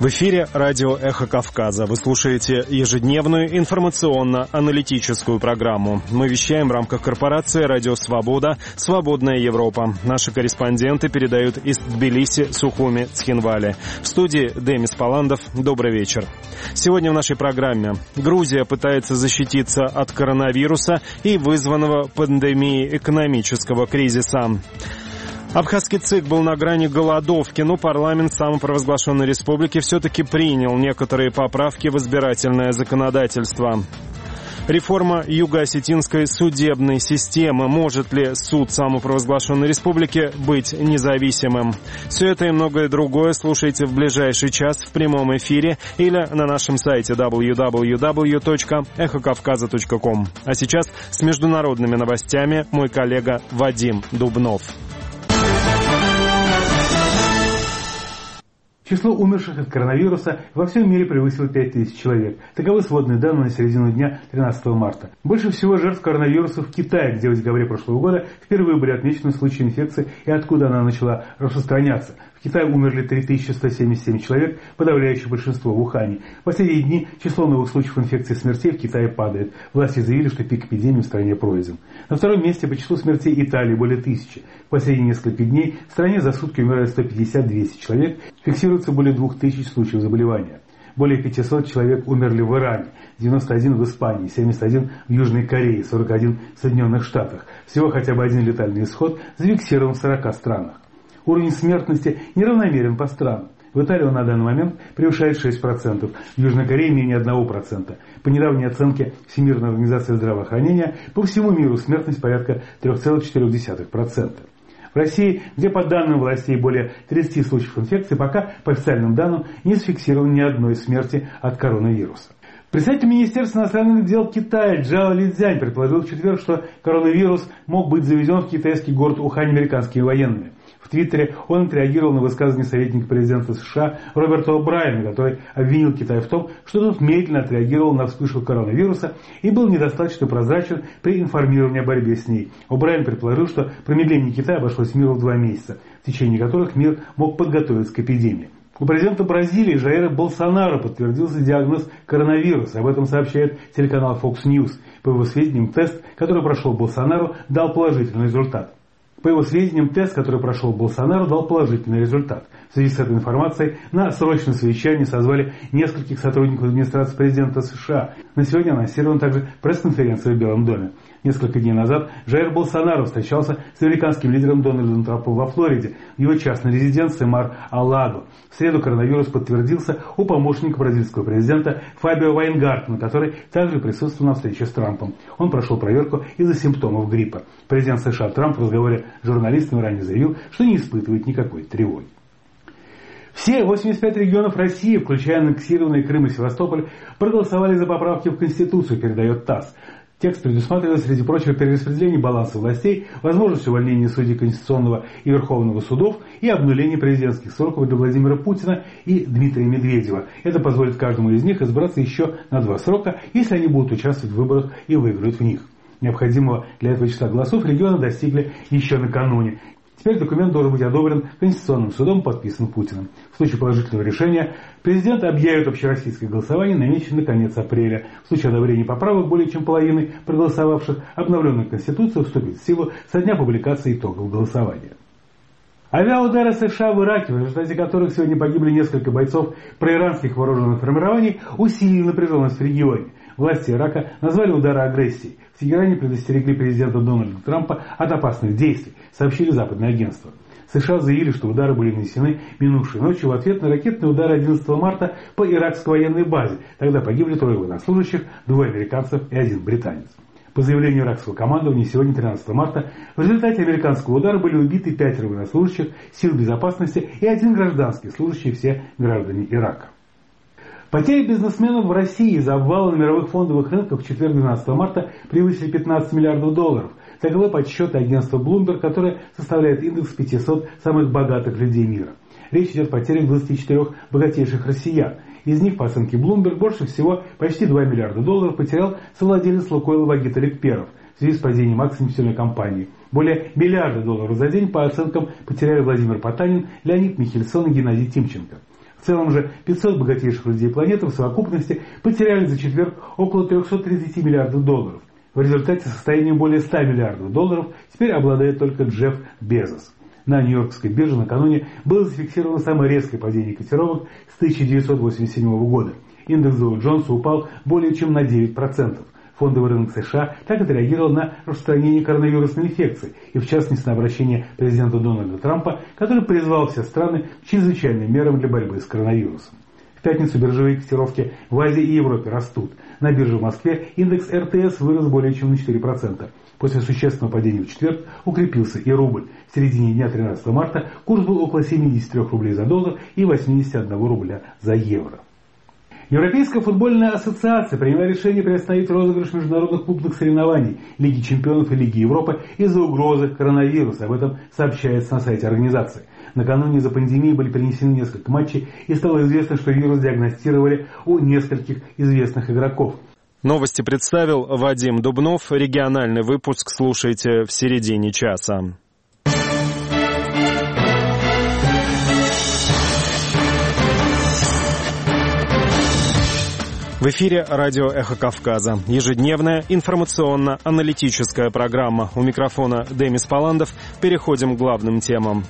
В эфире радио «Эхо Кавказа». Вы слушаете ежедневную информационно-аналитическую программу. Мы вещаем в рамках корпорации «Радио Свобода», «Свободная Европа». Наши корреспонденты передают из Тбилиси, Сухуми, Цхинвали. В студии Демис Паландов. Добрый вечер. Сегодня в нашей программе Грузия пытается защититься от коронавируса и вызванного пандемией экономического кризиса. Абхазский ЦИК был на грани голодовки, но парламент самопровозглашенной республики все-таки принял некоторые поправки в избирательное законодательство. Реформа юго-осетинской судебной системы. Может ли суд самопровозглашенной республики быть независимым? Все это и многое другое слушайте в ближайший час в прямом эфире или на нашем сайте www.эхокавказа.ком. А сейчас с международными новостями мой коллега Вадим Дубнов. Число умерших от коронавируса во всем мире превысило 5000 человек. Таковы сводные данные на середину дня 13 марта. Больше всего жертв коронавируса в Китае, где в декабре прошлого года впервые были отмечены случаи инфекции и откуда она начала распространяться. В Китае умерли 3177 человек, подавляющее большинство в Ухане. В последние дни число новых случаев инфекции и смертей в Китае падает. Власти заявили, что пик эпидемии в стране пройден. На втором месте по числу смертей Италии более 1000. В последние несколько дней в стране за сутки умирает 150-200 человек. Фиксируется более 2000 случаев заболевания. Более 500 человек умерли в Иране, 91 в Испании, 71 в Южной Корее, 41 в Соединенных Штатах. Всего хотя бы один летальный исход зафиксирован в 40 странах. Уровень смертности неравномерен по странам. В Италии он на данный момент превышает 6%, в Южной Корее менее 1%. По недавней оценке Всемирной организации здравоохранения, по всему миру смертность порядка 3,4%. В России, где по данным властей более 30 случаев инфекции, пока по официальным данным не зафиксировано ни одной смерти от коронавируса. Представитель Министерства иностранных дел Китая Джао Лидзянь предположил в четверг, что коронавирус мог быть завезен в китайский город Ухань американскими военными. В Твиттере он отреагировал на высказывание советника президента США Роберта О'Брайена, который обвинил Китай в том, что тот медленно отреагировал на вспышку коронавируса и был недостаточно прозрачен при информировании о борьбе с ней. О'Брайен предположил, что промедление Китая обошлось миру в 2 месяца, в течение которых мир мог подготовиться к эпидемии. У президента Бразилии Жаира Болсонару подтвердился диагноз коронавируса. Об этом сообщает телеканал Fox News. По его сведениям, тест, который прошел Болсонару, дал положительный результат. В связи с этой информацией на срочное совещание созвали нескольких сотрудников администрации президента США. На сегодня анонсирована также пресс-конференция в Белом доме. Несколько дней назад Жаир Болсонару встречался с американским лидером Дональдом Трампом во Флориде, в его частной резиденции Мар-а-Лаго. В среду коронавирус подтвердился у помощника бразильского президента Фабио Вайнгартена, который также присутствовал на встрече с Трампом. Он прошел проверку из-за симптомов гриппа. Президент США Трамп в разговоре с журналистами ранее заявил, что не испытывает никакой тревоги. Все 85 регионов России, включая аннексированные Крым и Севастополь, проголосовали за поправки в Конституцию, передает ТАСС. Текст предусматривает, среди прочего, перераспределение баланса властей, возможность увольнения судей Конституционного и Верховного судов и обнуление президентских сроков для Владимира Путина и Дмитрия Медведева. Это позволит каждому из них избраться еще на 2 срока, если они будут участвовать в выборах и выиграют в них. Необходимого для этого числа голосов регионы достигли еще накануне. Теперь документ должен быть одобрен Конституционным судом, подписан Путиным. В случае положительного решения президент объявит общероссийское голосование, намеченное на конец апреля. В случае одобрения поправок более чем половины проголосовавших, обновленная Конституция вступит в силу со дня публикации итогов голосования. Авиаудары США в Ираке, в результате которых сегодня погибли несколько бойцов проиранских вооруженных формирований, усилили напряженность в регионе. Власти Ирака назвали удары агрессией. В Тегеране предостерегли президента Дональда Трампа от опасных действий, сообщили западные агентства. США заявили, что удары были нанесены минувшей ночью в ответ на ракетные удары 11 марта по иракской военной базе. Тогда погибли 3 военнослужащих, 2 американцев и 1 британец. По заявлению иракского командования, сегодня, 13 марта, в результате американского удара были убиты 5 военнослужащих сил безопасности и 1 гражданский служащий, все граждане Ирака. Потери бизнесменов в России из-за обвала на мировых фондовых рынках в четверг 12 марта превысили 15 миллиардов долларов. Таковы подсчеты агентства Bloomberg, которое составляет индекс 500 самых богатых людей мира. Речь идет о потерях 24 богатейших россиян. Из них, по оценке Bloomberg, больше всего, почти 2 миллиарда долларов, потерял совладелец Лукойла Вагит Аликперов в связи с падением акций нефтяной компании. Более миллиарда долларов за день, по оценкам, потеряли Владимир Потанин, Леонид Михельсон и Геннадий Тимченко. В В целом же 500 богатейших людей планеты в совокупности потеряли за четверг около 330 миллиардов долларов. В результате состоянием более 100 миллиардов долларов теперь обладает только Джефф Безос. На Нью-Йоркской бирже накануне было зафиксировано самое резкое падение котировок с 1987 года. Индекс Доу Джонса упал более чем на 9%. Фондовый рынок США так отреагировал на распространение коронавирусной инфекции и, в частности, на обращение президента Дональда Трампа, который призвал все страны к чрезвычайным мерам для борьбы с коронавирусом. В пятницу биржевые котировки в Азии и Европе растут. На бирже в Москве индекс РТС вырос более чем на 4%. После существенного падения в четверг укрепился и рубль. В середине дня 13 марта курс был около 73 рублей за доллар и 81 рубля за евро. Европейская футбольная ассоциация приняла решение приостановить розыгрыш международных клубных соревнований Лиги чемпионов и Лиги Европы из-за угрозы коронавируса. Об этом сообщается на сайте организации. Накануне из-за пандемии были перенесены несколько матчей, и стало известно, что вирус диагностировали у нескольких известных игроков. Новости представил Вадим Дубнов. Региональный выпуск слушайте в середине часа. В эфире радио «Эхо Кавказа». Ежедневная информационно-аналитическая программа. У микрофона Демис Паландов. Переходим к главным темам.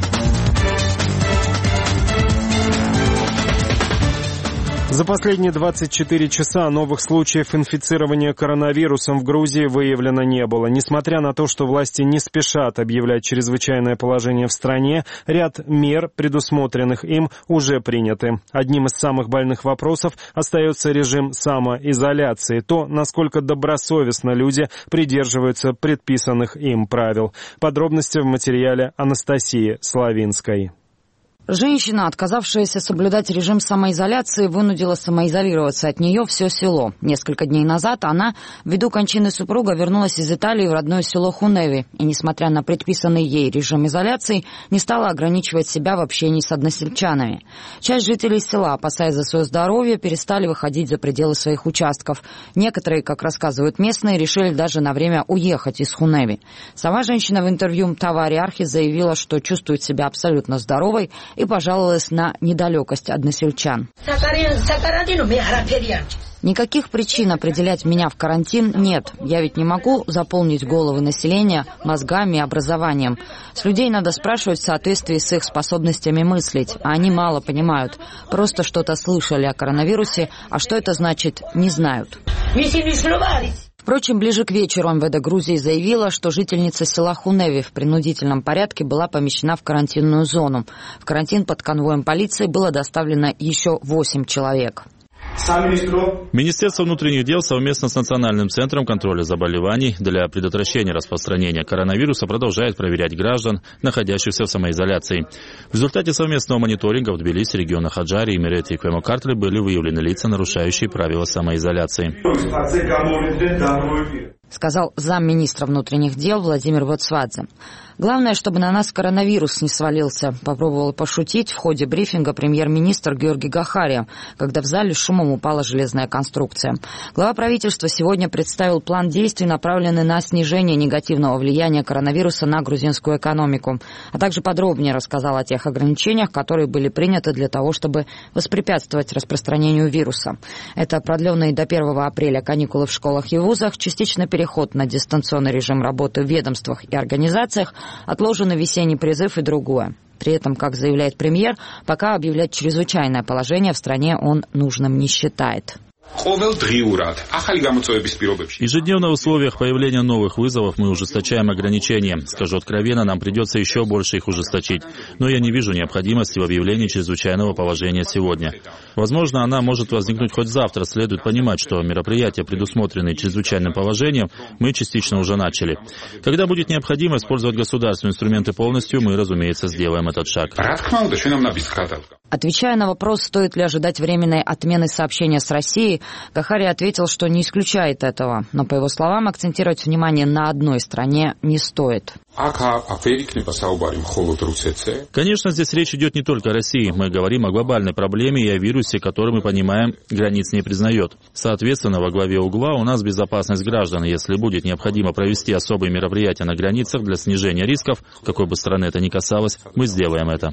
За последние 24 часа новых случаев инфицирования коронавирусом в Грузии выявлено не было. Несмотря на то, что власти не спешат объявлять чрезвычайное положение в стране, ряд мер, предусмотренных им, уже приняты. Одним из самых больных вопросов остается режим самоизоляции, то, насколько добросовестно люди придерживаются предписанных им правил. Подробности в материале Анастасии Славинской. Женщина, отказавшаяся соблюдать режим самоизоляции, вынудила самоизолироваться от нее все село. Несколько дней назад она, ввиду кончины супруга, вернулась из Италии в родное село Хуневи и, несмотря на предписанный ей режим изоляции, не стала ограничивать себя в общении с односельчанами. Часть жителей села, опасаясь за свое здоровье, перестали выходить за пределы своих участков. Некоторые, как рассказывают местные, решили даже на время уехать из Хуневи. Сама женщина в интервью Тавари Архи заявила, что чувствует себя абсолютно здоровой и пожаловалась на недалекость односельчан. Никаких причин определять меня в карантин нет. Я ведь не могу заполнить головы населения мозгами и образованием. С людей надо спрашивать в соответствии с их способностями мыслить, а они мало понимают. Просто что-то слышали о коронавирусе, а что это значит, не знают. Впрочем, ближе к вечеру МВД Грузии заявила, что жительница села Хуневи в принудительном порядке была помещена в карантинную зону. В карантин под конвоем полиции было доставлено еще 8 человек. Министерство внутренних дел совместно с Национальным центром контроля заболеваний для предотвращения распространения коронавируса продолжает проверять граждан, находящихся в самоизоляции. В результате совместного мониторинга в Тбилиси, регионах Аджари, Имерети и Квемокартли были выявлены лица, нарушающие правила самоизоляции. Сказал замминистра внутренних дел Владимир Воцвадзе. Главное, чтобы на нас коронавирус не свалился, попробовал пошутить в ходе брифинга премьер-министр Георгий Гахария, когда в зале шумом упала железная конструкция. Глава правительства сегодня представил план действий, направленный на снижение негативного влияния коронавируса на грузинскую экономику, а также подробнее рассказал о тех ограничениях, которые были приняты для того, чтобы воспрепятствовать распространению вируса. Это продленные до 1 апреля каникулы в школах и вузах, частичный переход на дистанционный режим работы в ведомствах и организациях, отложенный весенний призыв и другое. При этом, как заявляет премьер, пока объявлять чрезвычайное положение в стране он нужным не считает. Ежедневно в условиях появления новых вызовов мы ужесточаем ограничения. Скажу откровенно, нам придется еще больше их ужесточить. Но я не вижу необходимости в объявлении чрезвычайного положения сегодня. Возможно, она может возникнуть хоть завтра. Следует понимать, что мероприятия, предусмотренные чрезвычайным положением, мы частично уже начали. Когда будет необходимо использовать государственные инструменты полностью, мы, разумеется, сделаем этот шаг. Отвечая на вопрос, стоит ли ожидать временной отмены сообщения с Россией, Гахария ответил, что не исключает этого. Но, по его словам, акцентировать внимание на одной стране не стоит. Конечно, здесь речь идет не только о России. Мы говорим о глобальной проблеме и о вирусе, который, мы понимаем, границ не признает. Соответственно, во главе угла у нас безопасность граждан. Если будет необходимо провести особые мероприятия на границах для снижения рисков, какой бы страны это ни касалось, мы сделаем это.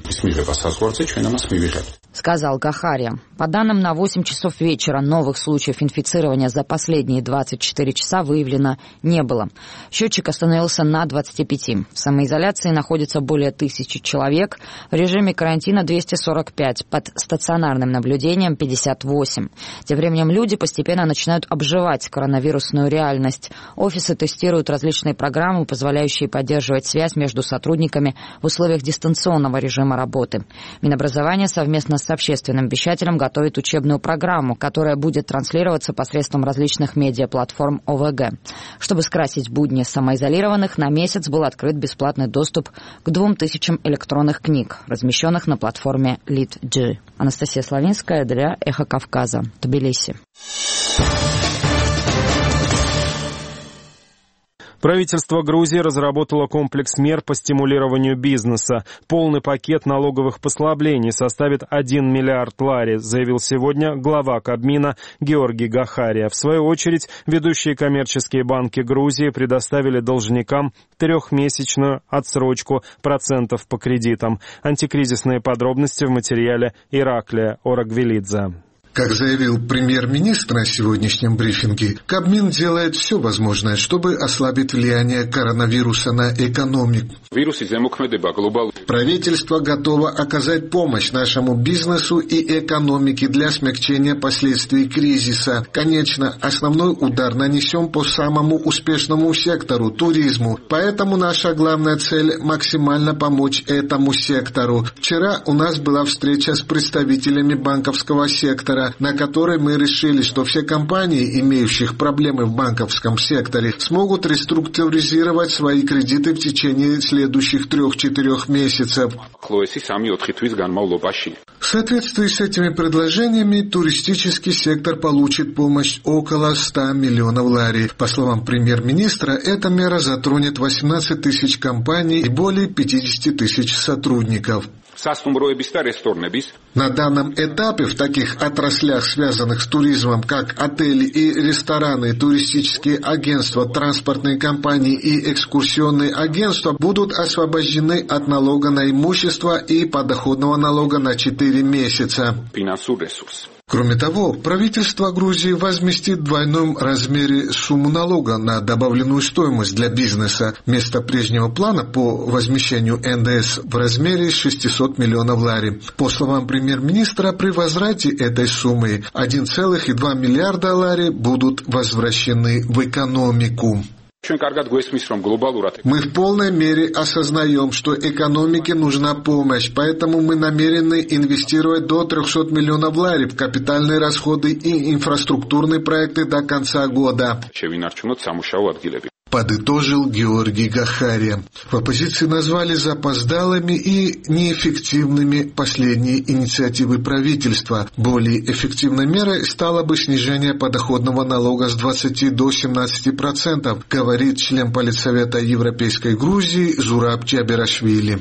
Сказал Гахария. По данным на 8 часов вечера, новых случаев инфицирования за последние 24 часа выявлено не было. Счетчик остановился на 25. В самоизоляции находится более 1000 человек, в режиме карантина 245, под стационарным наблюдением 58. Тем временем люди постепенно начинают обживать коронавирусную реальность. Офисы тестируют различные программы, позволяющие поддерживать связь между сотрудниками в условиях дистанционного режима работы. Минобразование совместно с общественным вещателем готовит учебную программу, которая будет транслироваться посредством различных медиаплатформ ОВГ. Чтобы скрасить будни самоизолированных, на месяц был открыт бесплатный доступ к 2000 электронных книг, размещенных на платформе LitG. Анастасия Славинская для «Эхо Кавказа», Тбилиси. Правительство Грузии разработало комплекс мер по стимулированию бизнеса. Полный пакет налоговых послаблений составит 1 миллиард лари, заявил сегодня глава Кабмина Георгий Гахария. В свою очередь, ведущие коммерческие банки Грузии предоставили должникам 3-месячную отсрочку процентов по кредитам. Антикризисные подробности в материале Ираклия Орагвелидзе. Как заявил премьер-министр на сегодняшнем брифинге, Кабмин делает все возможное, чтобы ослабить влияние коронавируса на экономику. Правительство готово оказать помощь нашему бизнесу и экономике для смягчения последствий кризиса. Конечно, основной удар нанесем по самому успешному сектору – туризму. Поэтому наша главная цель – максимально помочь этому сектору. Вчера у нас была встреча с представителями банковского сектора, на которой мы решили, что все компании, имеющих проблемы в банковском секторе, смогут реструктуризировать свои кредиты в течение следующих 3-4 месяцев. В соответствии с этими предложениями, туристический сектор получит помощь около 100 миллионов лари. По словам премьер-министра, эта мера затронет 18 тысяч компаний и более 50 тысяч сотрудников. На данном этапе в таких отраслях, связанных с туризмом, как отели и рестораны, туристические агентства, транспортные компании и экскурсионные агентства, будут освобождены от налога на имущество и подоходного налога на 4 месяца. Кроме того, правительство Грузии возместит в двойном размере сумму налога на добавленную стоимость для бизнеса. Вместо прежнего плана по возмещению НДС в размере 600 миллионов лари. По словам премьер-министра, при возврате этой суммы 1,2 миллиарда лари будут возвращены в экономику. Мы в полной мере осознаем, что экономике нужна помощь, поэтому мы намерены инвестировать до 300 миллионов лари в капитальные расходы и инфраструктурные проекты до конца года. Подытожил Георгий Гахария. В оппозиции назвали запоздалыми и неэффективными последние инициативы правительства. Более эффективной мерой стало бы снижение подоходного налога с 20 до 17%, говорит член Политсовета Европейской Грузии Зураб Чаберашвили.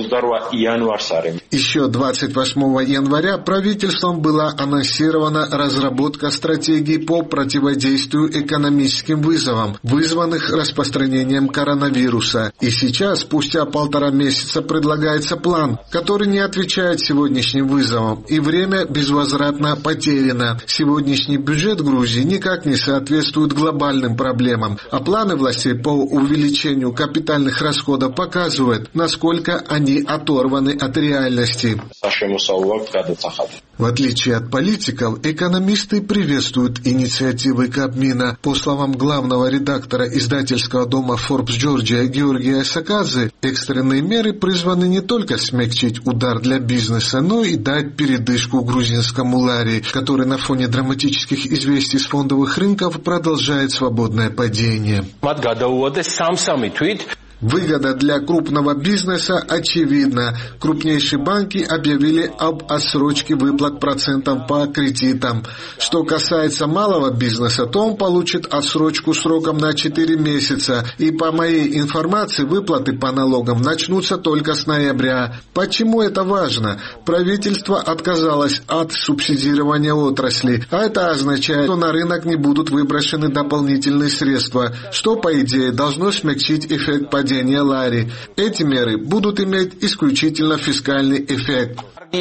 Еще 28 января правительством была анонсирована разработка стратегии по противодействию экономическим вызовам, вызванных распространением коронавируса. И сейчас, спустя 1,5 месяца, предлагается план, который не отвечает сегодняшним вызовам, и время безвозвратно потеряно. Сегодняшний бюджет Грузии никак не соответствует глобальным проблемам, а планы властей по увеличению капитальных расходов показывают, насколько они оторваны от реальности. В отличие от политиков, экономисты приветствуют инициативы Кабмина. По словам главного редактора издательского дома Forbes Georgia Георгия Сакадзе, экстренные меры призваны не только смягчить удар для бизнеса, но и дать передышку грузинскому лари, который на фоне драматических известий с фондовых рынков продолжает свободное падение. Выгода для крупного бизнеса очевидна. Крупнейшие банки объявили об отсрочке выплат процентов по кредитам. Что касается малого бизнеса, то он получит отсрочку сроком на 4 месяца. И по моей информации, выплаты по налогам начнутся только с ноября. Почему это важно? Правительство отказалось от субсидирования отрасли, а это означает, что на рынок не будут выброшены дополнительные средства, что, по идее, должно смягчить эффект падения лари. Эти меры будут иметь исключительно фискальный эффект.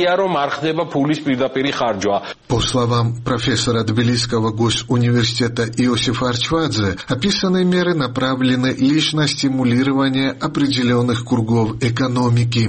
По словам профессора Тбилисского госуниверситета Иосифа Арчвадзе, описанные меры направлены лишь на стимулирование определенных кругов экономики.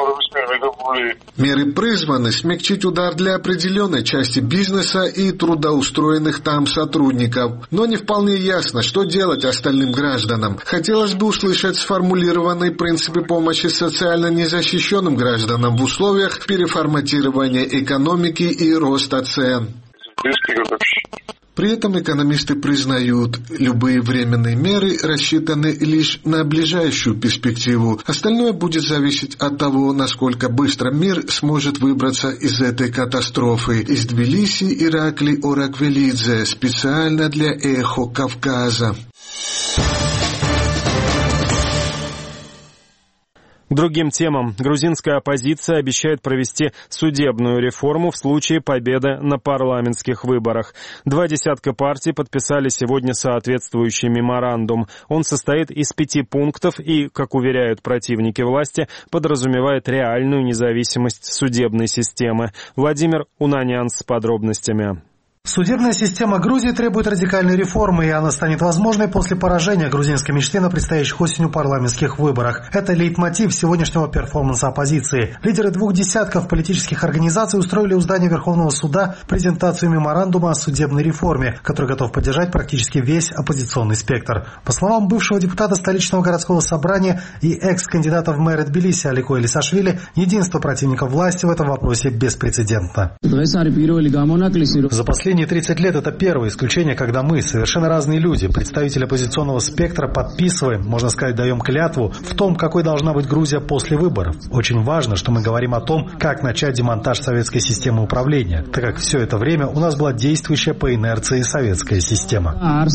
Меры призваны смягчить удар для определенной части бизнеса и трудоустроенных там сотрудников. Но не вполне ясно, что делать остальным гражданам. Хотелось бы услышать сформулированные принципы помощи социально незащищенным гражданам в условиях переформатирования экономики и роста цен. При этом экономисты признают, любые временные меры рассчитаны лишь на ближайшую перспективу. Остальное будет зависеть от того, насколько быстро мир сможет выбраться из этой катастрофы. Из Тбилиси Ираклий Ораквелидзе, специально для «Эхо Кавказа». К другим темам. Грузинская оппозиция обещает провести судебную реформу в случае победы на парламентских выборах. 2 десятка партий подписали сегодня соответствующий меморандум. Он состоит из 5 пунктов и, как уверяют противники власти, подразумевает реальную независимость судебной системы. Владимир Унанян с подробностями. Судебная система Грузии требует радикальной реформы, и она станет возможной после поражения грузинской мечты на предстоящих осенью парламентских выборах. Это лейтмотив сегодняшнего перформанса оппозиции. Лидеры 2 десятков политических организаций устроили у здания Верховного суда презентацию меморандума о судебной реформе, который готов поддержать практически весь оппозиционный спектр. По словам бывшего депутата столичного городского собрания и экс-кандидата в мэры Тбилиси Алико Элисашвили, единство противников власти в этом вопросе беспрецедентно. За последние 30 лет это первое исключение, когда мы, совершенно разные люди, представители оппозиционного спектра, подписываем, можно сказать, даем клятву в том, какой должна быть Грузия после выборов. Очень важно, что мы говорим о том, как начать демонтаж советской системы управления, так как все это время у нас была действующая по инерции советская система.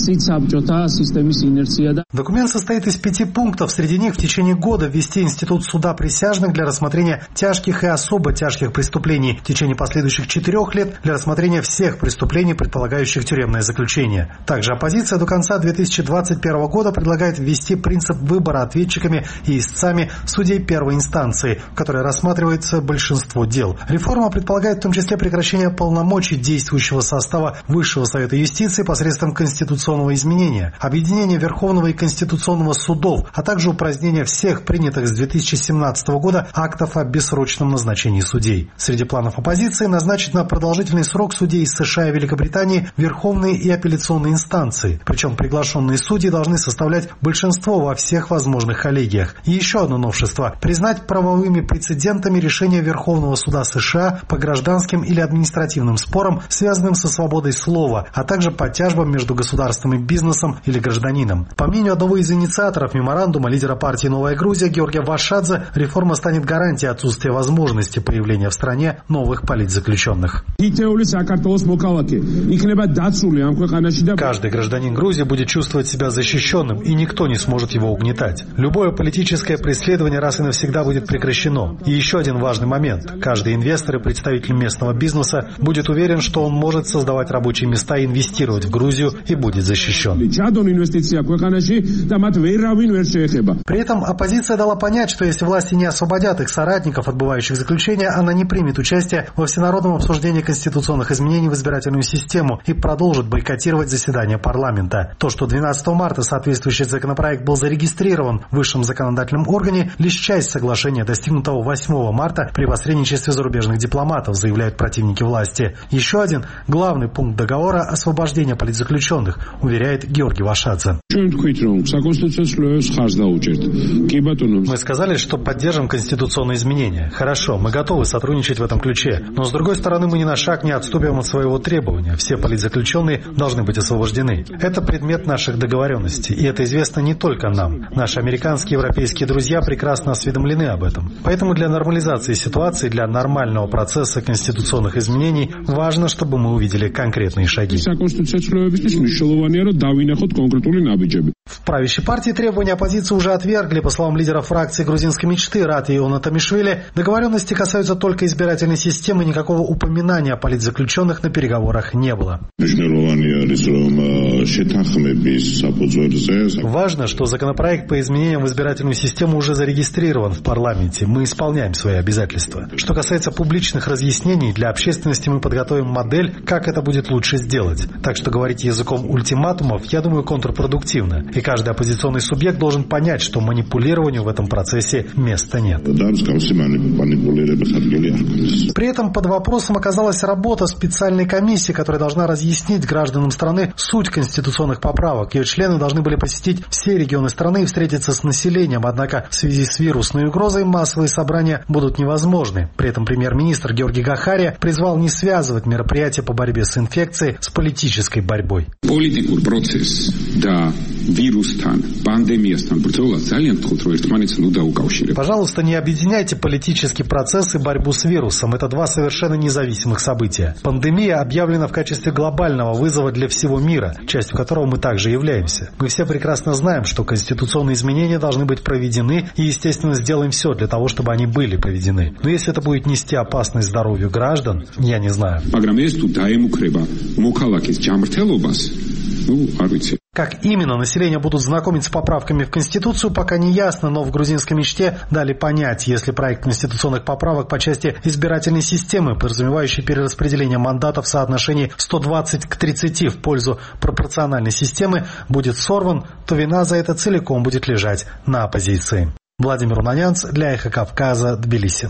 Документ состоит из 5 пунктов. Среди них в течение года ввести институт суда присяжных для рассмотрения тяжких и особо тяжких преступлений, в течение последующих 4 лет для рассмотрения всех преступлений, предполагающих тюремное заключение. Также оппозиция до конца 2021 года предлагает ввести принцип выбора ответчиками и истцами судей первой инстанции, в которой рассматривается большинство дел. Реформа предполагает в том числе прекращение полномочий действующего состава Высшего совета юстиции посредством конституционного изменения, объединение Верховного и Конституционного судов, а также упразднение всех принятых с 2017 года актов о бессрочном назначении судей. Среди планов оппозиции назначить на продолжительный срок судей из США и Великобритании верховные и апелляционные инстанции. Причем приглашенные судьи должны составлять большинство во всех возможных коллегиях. И еще одно новшество – признать правовыми прецедентами решения Верховного суда США по гражданским или административным спорам, связанным со свободой слова, а также по тяжбам между государством и бизнесом или гражданином. По мнению одного из инициаторов меморандума, лидера партии «Новая Грузия» Георгия Вашадзе, реформа станет гарантией отсутствия возможности появления в стране новых политзаключенных. Каждый гражданин Грузии будет чувствовать себя защищенным, и никто не сможет его угнетать. Любое политическое преследование раз и навсегда будет прекращено. И еще один важный момент. Каждый инвестор и представитель местного бизнеса будет уверен, что он может создавать рабочие места и инвестировать в Грузию и будет защищен. При этом оппозиция дала понять, что если власти не освободят их соратников, отбывающих заключение, она не примет участие во всенародном обсуждении конституционных изменений в избирательную систему и продолжит бойкотировать заседание парламента. То, что 12 марта соответствующий законопроект был зарегистрирован в высшем законодательном органе, лишь часть соглашения, достигнутого 8 марта при посредничестве зарубежных дипломатов, заявляют противники власти. Еще один главный пункт договора – освобождение политзаключенных, уверяет Георгий Вашадзе. Мы сказали, что поддержим конституционные изменения. Хорошо, мы готовы сотрудничать в этом ключе. Но с другой стороны, мы ни на шаг не отступим от своего требования требование. Все политзаключенные должны быть освобождены. Это предмет наших договоренностей. И это известно не только нам. Наши американские и европейские друзья прекрасно осведомлены об этом. Поэтому для нормализации ситуации, для нормального процесса конституционных изменений важно, чтобы мы увидели конкретные шаги. В правящей партии требования оппозиции уже отвергли. По словам лидера фракции грузинской мечты Рати Онатамишвили, договоренности касаются только избирательной системы, никакого упоминания о политзаключенных на переговорах не было. Важно, что законопроект по изменениям в избирательную систему уже зарегистрирован в парламенте. Мы исполняем свои обязательства. Что касается публичных разъяснений, для общественности мы подготовим модель, как это будет лучше сделать. Так что говорить языком ультиматумов, я думаю, контрпродуктивно. И каждый оппозиционный субъект должен понять, что манипулированию в этом процессе места нет. При этом под вопросом оказалась работа специальной комиссии, которая должна разъяснить гражданам страны суть конституционных поправок. Ее члены должны были посетить все регионы страны и встретиться с населением. Однако в связи с вирусной угрозой массовые собрания будут невозможны. При этом премьер-министр Георгий Гахария призвал не связывать мероприятия по борьбе с инфекцией с политической борьбой. Пожалуйста, не объединяйте политический процесс и борьбу с вирусом. Это два совершенно независимых события. Пандемия объявлена в качестве глобального вызова для всего мира, частью которого мы также являемся. Мы все прекрасно знаем, что конституционные изменения должны быть проведены, и, естественно, сделаем все для того, чтобы они были проведены. Но если это будет нести опасность здоровью граждан, я не знаю. Как именно население будут знакомить с поправками в Конституцию, пока не ясно, но в грузинской мечте дали понять, если проект конституционных поправок по части избирательной системы, подразумевающий перераспределение мандатов в соотношении 120 к 30 в пользу пропорциональной системы, будет сорван, то вина за это целиком будет лежать на оппозиции. Владимир Унанянц для Эхо Кавказа, Тбилиси.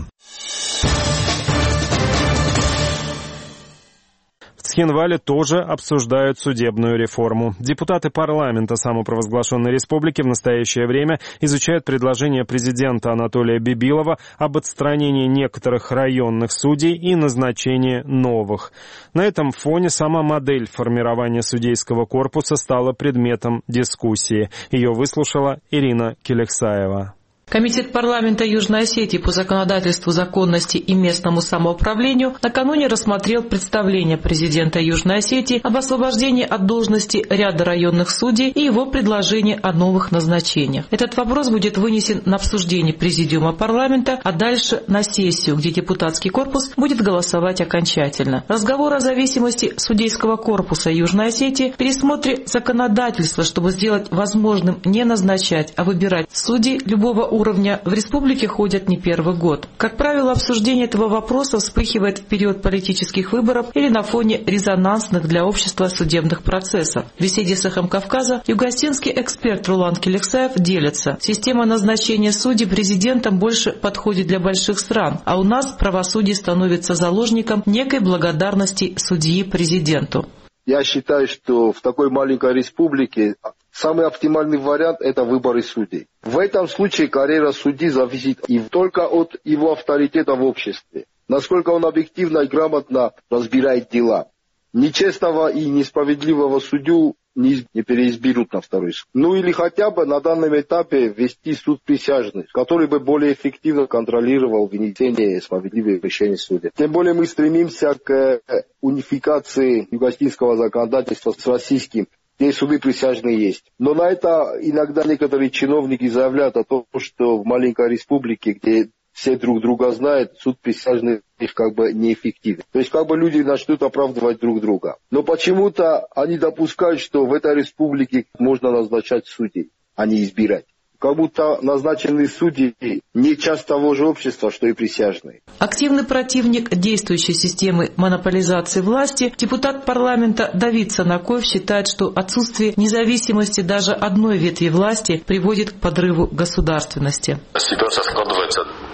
В Цхинвале тоже обсуждают судебную реформу. Депутаты парламента самопровозглашенной республики в настоящее время изучают предложение президента Анатолия Бибилова об отстранении некоторых районных судей и назначении новых. На этом фоне сама модель формирования судейского корпуса стала предметом дискуссии. Ее выслушала Ирина Келексаева. Комитет парламента Южной Осетии по законодательству, законности и местному самоуправлению накануне рассмотрел представление президента Южной Осетии об освобождении от должности ряда районных судей и его предложение о новых назначениях. Этот вопрос будет вынесен на обсуждение президиума парламента, а дальше на сессию, где депутатский корпус будет голосовать окончательно. Разговор о зависимости судейского корпуса Южной Осетии, пересмотре законодательства, чтобы сделать возможным не назначать, а выбирать судей любого уровня, в республике ходят не первый год. Как правило, обсуждение этого вопроса вспыхивает в период политических выборов или на фоне резонансных для общества судебных процессов. В беседе с Эхом Кавказа югосинский эксперт Рулан Келексаев делится. Система назначения судей президентом больше подходит для больших стран, а у нас правосудие становится заложником некой благодарности судьи президенту. Я считаю, что в такой маленькой республике самый оптимальный вариант – это выборы судей. В этом случае карьера судьи зависит и только от его авторитета в обществе. Насколько он объективно и грамотно разбирает дела. Нечестного и несправедливого судью не переизберут на второй суд. Ну или хотя бы на данном этапе ввести суд присяжных, который бы более эффективно контролировал вынесение справедливых решений суда. Тем более мы стремимся к унификации югосинского законодательства с российским, где суды присяжные есть. Но на это иногда некоторые чиновники заявляют о том, что в маленькой республике, где все друг друга знают, суд присяжных как бы неэффективен. То есть как бы люди начнут оправдывать друг друга. Но почему-то они допускают, что в этой республике можно назначать судей, а не избирать. Как будто назначенные судьи не часть того же общества, что и присяжные. Активный противник действующей системы монополизации власти, депутат парламента Давид Санакоев считает, что отсутствие независимости даже одной ветви власти приводит к подрыву государственности. Ситуация складывается таким образом,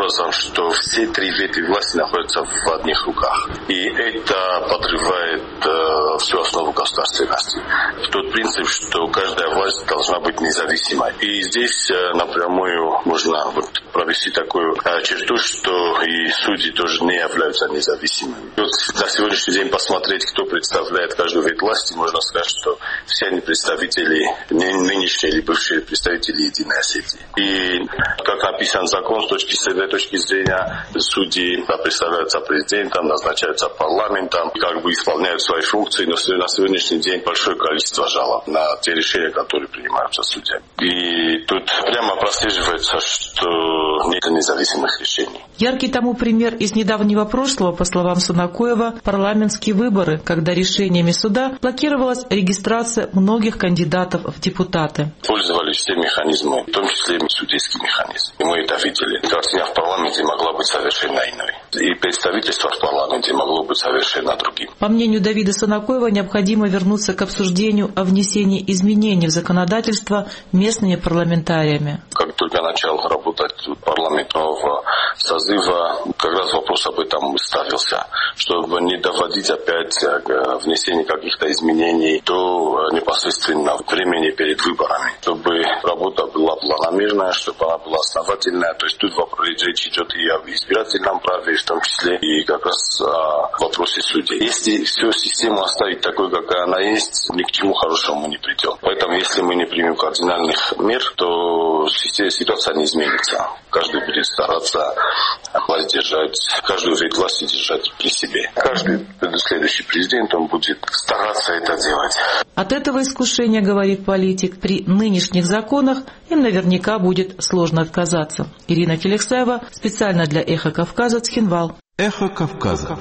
образом, что все три ветви власти находятся в одних руках. И это подрывает всю основу государственности. Тот принцип, что каждая власть должна быть независимой. И здесь напрямую можно провести такую черту, что и судьи тоже не являются независимыми. На сегодняшний день посмотреть, кто представляет каждую ветвь власти, можно сказать, что все они представители, нынешние или бывшие представители Единой Осетии. И как написан закон, с точки зрения судей представляются президентом, назначаются парламентом, как бы исполняют свои функции, но на сегодняшний день большое количество жалоб на те решения, которые принимаются судьями. И тут прямо прослеживается, что нет независимых решений. Яркий тому пример из недавнего прошлого, по словам Сунакоева, парламентские выборы, когда решениями суда блокировалась регистрация многих кандидатов в депутаты. Пользовались все механизмы, в том числе и судейский механизм. И мы это видели. Картина в парламенте могла быть совершенно иной. И представительство в парламенте могло быть совершенно другим. По мнению Давида Сунакоева, необходимо вернуться к обсуждению о внесении изменений в законодательство местными парламентариями. Как только начал работать парламент нового созыва, как раз вопрос об этом ставился, чтобы не доводить опять к внесению каких-то изменений до непосредственно времени перед выборами, чтобы работа была планомерная, чтобы она была основательная. То есть тут речь идет и об избирательном праве, в том числе и как раз о вопросе судей. Если всю систему оставить такой, какая она есть, ни к чему хорошему не придет. Поэтому, если мы не примем кардинальных мер, то ситуация не изменится. Каждый будет стараться власть держать, каждую ветвь власти держать при себе. Каждый следующий президент, он будет стараться это делать. От этого искушения, говорит политик, при нынешних законах им наверняка будет сложно отказаться. Ирина Феликсаева, специально для «Эхо Кавказа», Цхинвал. «Эхо Кавказа».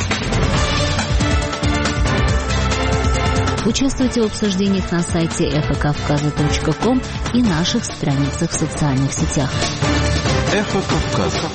Участвуйте в обсуждениях на сайте эхокавказа.ком и наших страницах в социальных сетях. «Эхо Кавказа».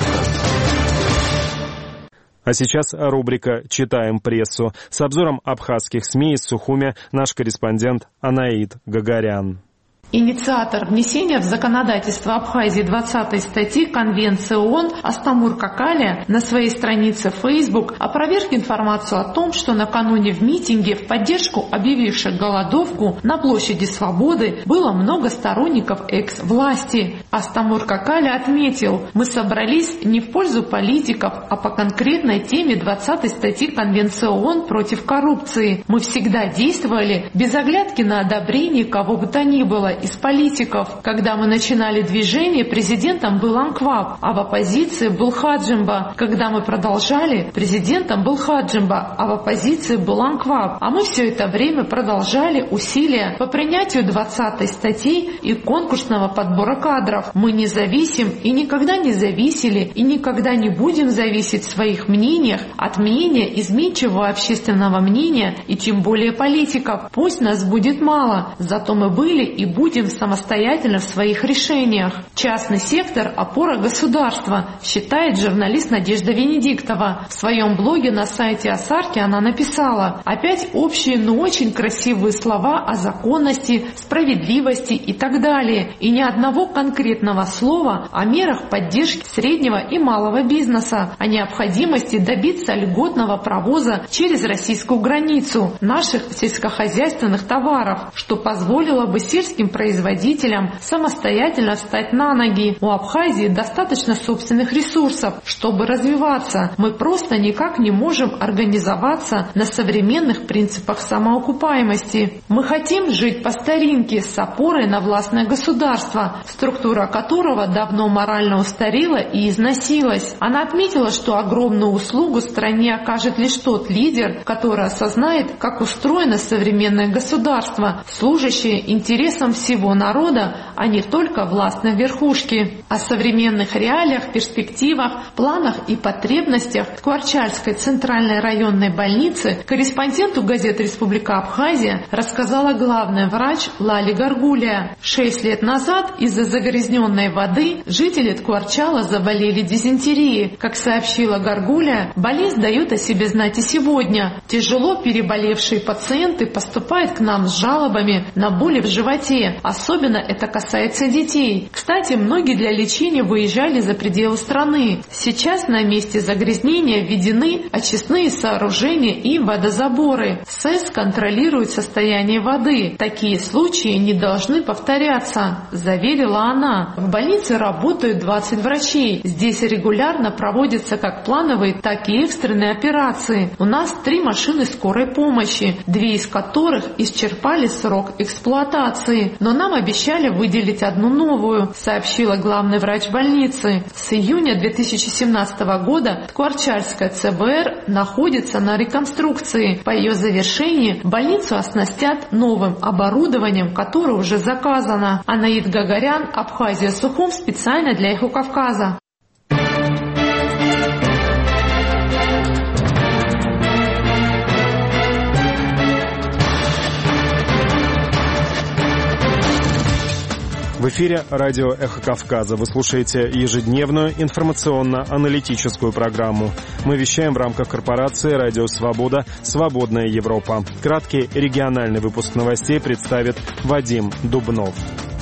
А сейчас рубрика «Читаем прессу». С обзором абхазских СМИ из Сухуми наш корреспондент Анаид Гагарян. Инициатор внесения в законодательство Абхазии 20-й статьи Конвенции ООН Астамур Какаля на своей странице в Facebook опроверг информацию о том, что накануне в митинге в поддержку объявивших голодовку на площади Свободы было много сторонников экс-власти. Астамур Какаля отметил: «Мы собрались не в пользу политиков, а по конкретной теме 20-й статьи Конвенции ООН против коррупции. Мы всегда действовали без оглядки на одобрение кого бы то ни было из политиков. Когда мы начинали движение, президентом был Анкваб, а в оппозиции был Хаджимба. Когда мы продолжали, президентом был Хаджимба, а в оппозиции был Анкваб. А мы все это время продолжали усилия по принятию 20-й статьи и конкурсного подбора кадров. Мы не зависим и никогда не зависели и никогда не будем зависеть в своих мнениях от мнения изменчивого общественного мнения и тем более политиков. Пусть нас будет мало, зато мы были и будем самостоятельно в своих решениях. Частный сектор – опора государства», считает журналист Надежда Венедиктова. В своем блоге на сайте Асарки она написала: «Опять общие, но очень красивые слова о законности, справедливости и так далее, и ни одного конкретного слова о мерах поддержки среднего и малого бизнеса, о необходимости добиться льготного провоза через российскую границу наших сельскохозяйственных товаров, что позволило бы сельским производителям самостоятельно встать на ноги. У Абхазии достаточно собственных ресурсов, чтобы развиваться. Мы просто никак не можем организоваться на современных принципах самоокупаемости. Мы хотим жить по старинке с опорой на властное государство, структура которого давно морально устарела и износилась». Она отметила, что огромную услугу стране окажет лишь тот лидер, который осознает, как устроено современное государство, служащее интересам всего народа, а не только властной верхушки. О современных реалиях, перспективах, планах и потребностях Скворчальской центральной районной больницы корреспонденту газеты «Республика Абхазия» рассказала главный врач Лали Гаргулия. 6 лет назад из-за загрязненной воды жители Скворчала заболели дизентерией. Как сообщила Гаргулия, болезнь дает о себе знать и сегодня. Тяжело переболевшие пациенты поступают к нам с жалобами на боли в животе, лечения. Особенно это касается детей. Кстати, многие для лечения выезжали за пределы страны. Сейчас на месте загрязнения введены очистные сооружения и водозаборы. СЭС контролирует состояние воды. Такие случаи не должны повторяться, заверила она. В больнице работают 20 врачей. Здесь регулярно проводятся как плановые, так и экстренные операции. У нас 3 машины скорой помощи, 2 из которых исчерпали срок эксплуатации. Но нам обещали выделить одну новую, сообщила главный врач больницы. С июня 2017 года Ткварчальская ЦБР находится на реконструкции. По ее завершении больницу оснастят новым оборудованием, которое уже заказано. Анаид Гагарян, Абхазия, Сухум, специально для Эхо Кавказа. В эфире радио «Эхо Кавказа». Вы слушаете ежедневную информационно-аналитическую программу. Мы вещаем в рамках корпорации «Радио Свобода. Свободная Европа». Краткий региональный выпуск новостей представит Вадим Дубнов.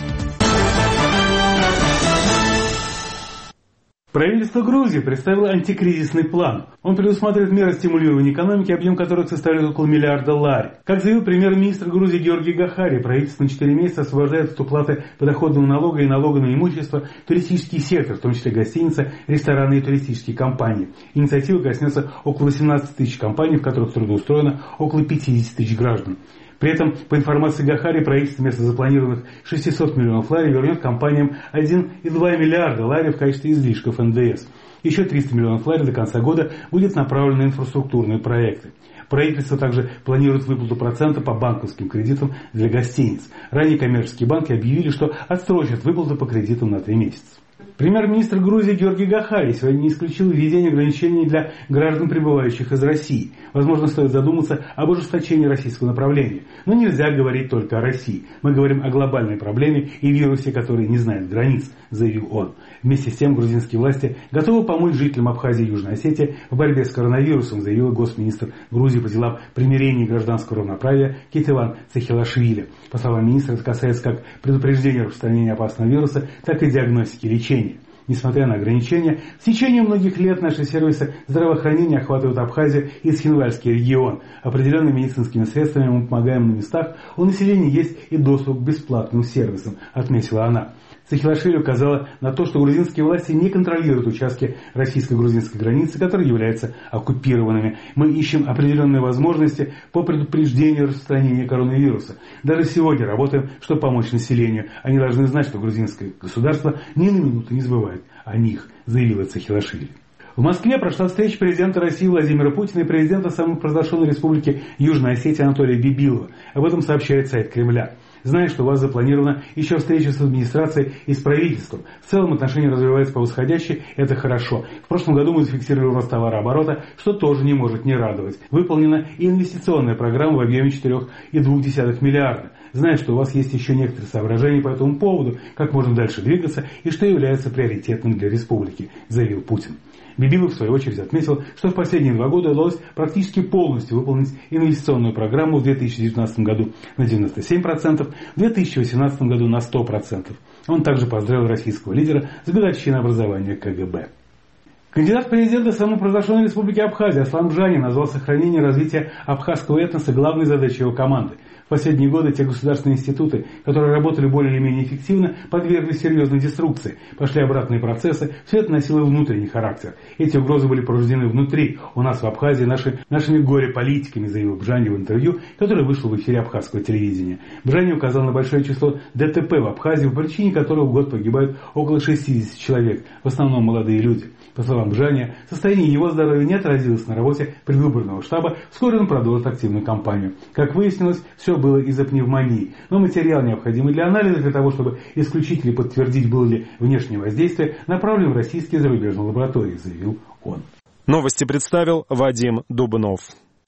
Правительство Грузии представило антикризисный план. Он предусматривает меры стимулирования экономики, объем которых составляет около миллиарда лари. Как заявил премьер-министр Грузии Георгий Гахари, правительство на 4 месяца освобождает от уплаты подоходного налога и налога на имущество туристический сектор, в том числе гостиницы, рестораны и туристические компании. Инициатива коснется около 18 тысяч компаний, в которых трудоустроено около 50 тысяч граждан. При этом, по информации Гахари, правительство вместо запланированных 600 миллионов лари вернет компаниям 1,2 миллиарда лари в качестве излишков НДС. Еще 300 миллионов лари до конца года будет направлено на инфраструктурные проекты. Правительство также планирует выплату процента по банковским кредитам для гостиниц. Ранее коммерческие банки объявили, что отсрочат выплату по кредитам на 3 месяца. Премьер-министр Грузии Георгий Гахари сегодня не исключил введение ограничений для граждан, прибывающих из России. Возможно, стоит задуматься об ужесточении российского направления. Но нельзя говорить только о России. Мы говорим о глобальной проблеме и вирусе, который не знает границ, заявил он. Вместе с тем, грузинские власти готовы помочь жителям Абхазии и Южной Осетии в борьбе с коронавирусом, заявил госминистр Грузии по делам примирения и гражданского равноправия Кетеван Цехилашвили. По словам министра, это касается как предупреждения распространения опасного вируса, так и диагностики и лечения. Несмотря на ограничения, в течение многих лет наши сервисы здравоохранения охватывают Абхазию и Цхинвальский регион. Определенными медицинскими средствами мы помогаем на местах, у населения есть и доступ к бесплатным сервисам, отметила она. Цехилашвили указала на то, что грузинские власти не контролируют участки российско-грузинской границы, которые являются оккупированными. Мы ищем определенные возможности по предупреждению распространения коронавируса. Даже сегодня работаем, чтобы помочь населению. Они должны знать, что грузинское государство ни на минуту не забывает о них, заявила Цехилашвили. В Москве прошла встреча президента России Владимира Путина и президента самопровозглашенной республики Южная Осетия Анатолия Бибилова. Об этом сообщает сайт Кремля. Знаю, что у вас запланирована еще встреча с администрацией и с правительством. В целом отношения развиваются по восходящей, это хорошо. В прошлом году мы зафиксировали рост товарооборота, что тоже не может не радовать. Выполнена и инвестиционная программа в объеме 4,2 миллиарда. Знаю, что у вас есть еще некоторые соображения по этому поводу, как можно дальше двигаться и что является приоритетным для республики, заявил Путин. Бибилов, в свою очередь, отметил, что в последние 2 года удалось практически полностью выполнить инвестиционную программу в 2019 году на 97%, в 2018 году на 100%. Он также поздравил российского лидера с годовщиной образования КГБ. Кандидат в президенты самопровозглашенной республики Абхазия Аслан Бжанин назвал сохранение и развитие абхазского этноса главной задачей его команды. В последние годы те государственные институты, которые работали более или менее эффективно, подверглись серьезной деструкции. Пошли обратные процессы, все это носило внутренний характер. Эти угрозы были порождены внутри, у нас в Абхазии, нашими горе-политиками, заявил Бжанин в интервью, которое вышло в эфире абхазского телевидения. Бжанин указал на большое число ДТП в Абхазии, по причине которого в год погибают около 60 человек, в основном молодые люди. По словам Бжания, состояние его здоровья не отразилось на работе предвыборного штаба, вскоре он продолжит активную кампанию. Как выяснилось, все было из-за пневмонии, но материал, необходимый для анализа, для того, чтобы исключить или подтвердить, было ли внешнее воздействие, направлен в российские зарубежные лаборатории, заявил он. Новости представил Вадим Дубнов.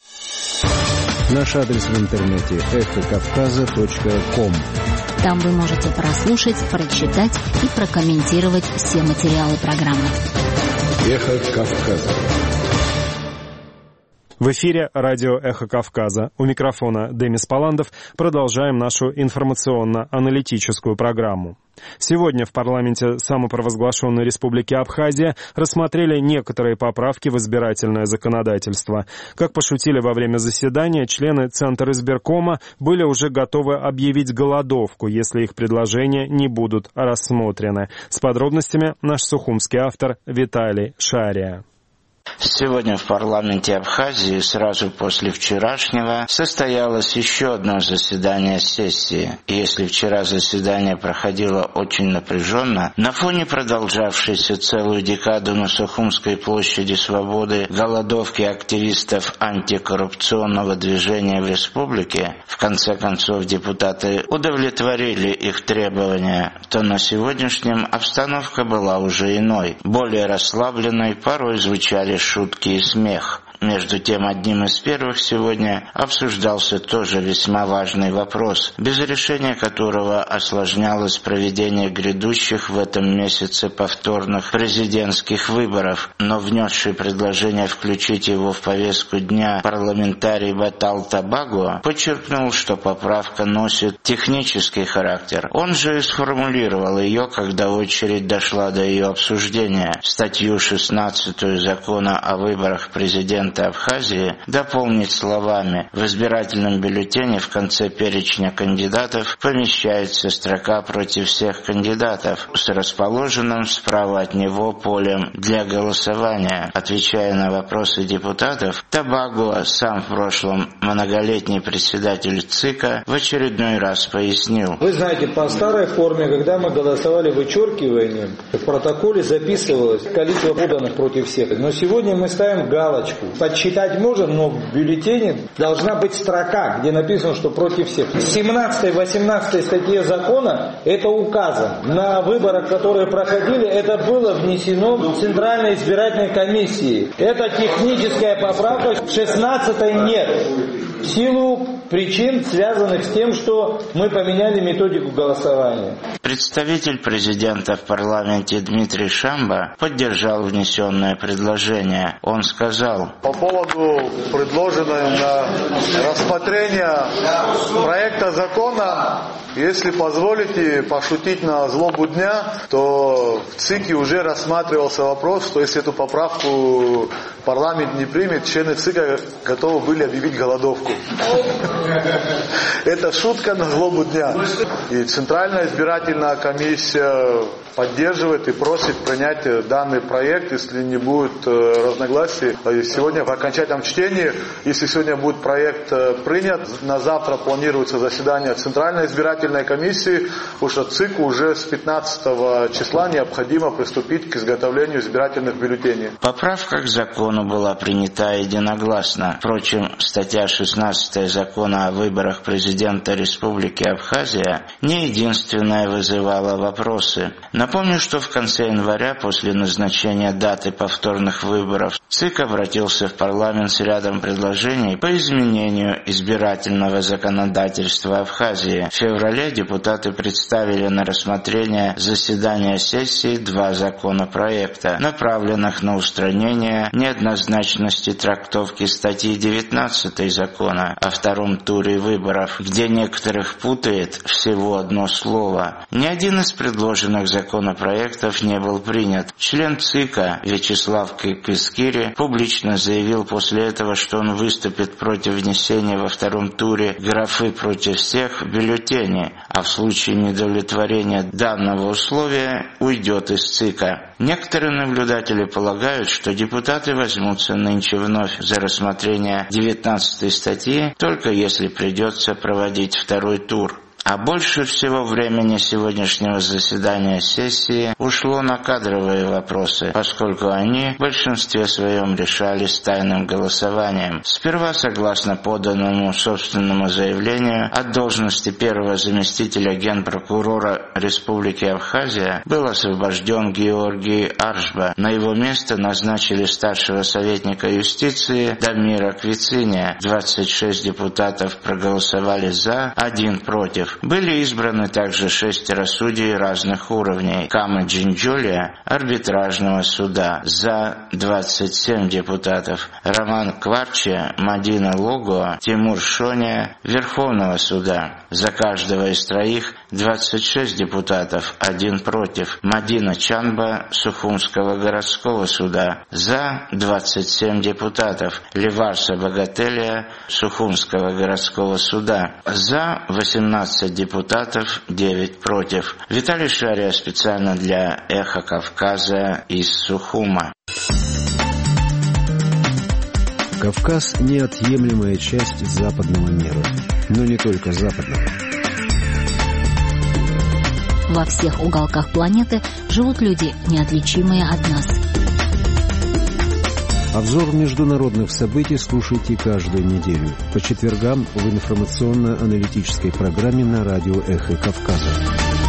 Наш адрес в интернете эхокавказа.ком. Там вы можете прослушать, прочитать и прокомментировать все материалы программы. Эхо Кавказа. В эфире радио «Эхо Кавказа». У микрофона Демис Паландов. Продолжаем нашу информационно-аналитическую программу. Сегодня в парламенте самопровозглашенной Республики Абхазия рассмотрели некоторые поправки в избирательное законодательство. Как пошутили во время заседания, члены Центризбиркома были уже готовы объявить голодовку, если их предложения не будут рассмотрены. С подробностями наш сухумский автор Виталий Шария. Сегодня в парламенте Абхазии сразу после вчерашнего состоялось еще одно заседание сессии. И если вчера заседание проходило очень напряженно, на фоне продолжавшейся целую декаду на Сухумской площади Свободы голодовки активистов антикоррупционного движения в республике, в конце концов депутаты удовлетворили их требования, то на сегодняшнем обстановка была уже иной, более расслабленной, порой звучали шутки и смех. Между тем, одним из первых сегодня обсуждался тоже весьма важный вопрос, без решения которого осложнялось проведение грядущих в этом месяце повторных президентских выборов. Но внесший предложение включить его в повестку дня парламентарий Батал Табаго подчеркнул, что поправка носит технический характер. Он же и сформулировал ее, когда очередь дошла до ее обсуждения. Статью 16 закона о выборах президента Абхазии дополнить словами: в избирательном бюллетене в конце перечня кандидатов помещается строка против всех кандидатов с расположенным справа от него полем для голосования. Отвечая на вопросы депутатов, Табаго, сам в прошлом многолетний председатель ЦИКа, в очередной раз пояснил: вы знаете, по старой форме, когда мы голосовали вычеркиванием, в протоколе записывалось количество поданных против всех. Но сегодня мы ставим галочку. Подсчитать можем, но в бюллетене должна быть строка, где написано, что против всех. В 17-18 статье закона это указано. На выборах, которые проходили, это было внесено в Центральной избирательной комиссии. Это техническая поправка, в 16-й нет. В силу причин, связанных с тем, что мы поменяли методику голосования. Представитель президента в парламенте Дмитрий Шамба поддержал внесенное предложение. Он сказал: по поводу предложенного на рассмотрение проекта закона, если позволите пошутить на злобу дня, то в ЦИКе уже рассматривался вопрос, что если эту поправку парламент не примет, члены ЦИКа готовы были объявить голодовку. Это шутка на злобу дня. И Центральная избирательная комиссия поддерживает и просит принять данный проект, если не будет разногласий. Сегодня в окончательном чтении, если сегодня будет проект принят, на завтра планируется заседание Центральной избирательной комиссии, потому что ЦИКу уже с 15 числа необходимо приступить к изготовлению избирательных бюллетеней. Поправка к закону была принята единогласно. Впрочем, статья 16 закона о выборах президента Республики Абхазия не единственная вызывала вопросы. Напомню, что в конце января, после назначения даты повторных выборов, ЦИК обратился в парламент с рядом предложений по изменению избирательного законодательства Абхазии. В феврале депутаты представили на рассмотрение заседания сессии 2 законопроекта, направленных на устранение неоднозначности трактовки статьи 19 закона о втором туре выборов, где некоторых путает всего одно слово. Ни один из предложенных законопроектов не был принят. Член ЦИКа Вячеслав Кыскири публично заявил после этого, что он выступит против внесения во втором туре графы «против всех» в бюллетене, а в случае недовлетворения данного условия уйдет из ЦИКа. Некоторые наблюдатели полагают, что депутаты возьмутся нынче вновь за рассмотрение 19 статьи, только если придется проводить второй тур. А больше всего времени сегодняшнего заседания сессии ушло на кадровые вопросы, поскольку они в большинстве своем решались тайным голосованием. Сперва, согласно поданному собственному заявлению, от должности первого заместителя генпрокурора Республики Абхазия был освобожден Георгий Аршба. На его место назначили старшего советника юстиции Дамира Квициния. 26 депутатов проголосовали за, 1 против. против. Были избраны также 6 судей разных уровней. Кама Джинджулия арбитражного суда, за 27 депутатов. Роман Кварче, Мадина Лого, Тимур Шоня Верховного суда. За каждого из троих 26 депутатов, 1 против. Мадина Чанба Сухумского городского суда. За 27 депутатов. Леварса Богателия Сухумского городского суда. За 18 депутатов, 9 против. Виталий Шария специально для «Эхо Кавказа» из Сухума. Кавказ – неотъемлемая часть западного мира, но не только западного. Во всех уголках планеты живут люди, неотличимые от нас. Обзор международных событий слушайте каждую неделю по четвергам в информационно-аналитической программе на радио «Эхо Кавказа».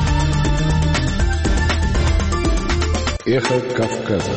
«Эхо Кавказа».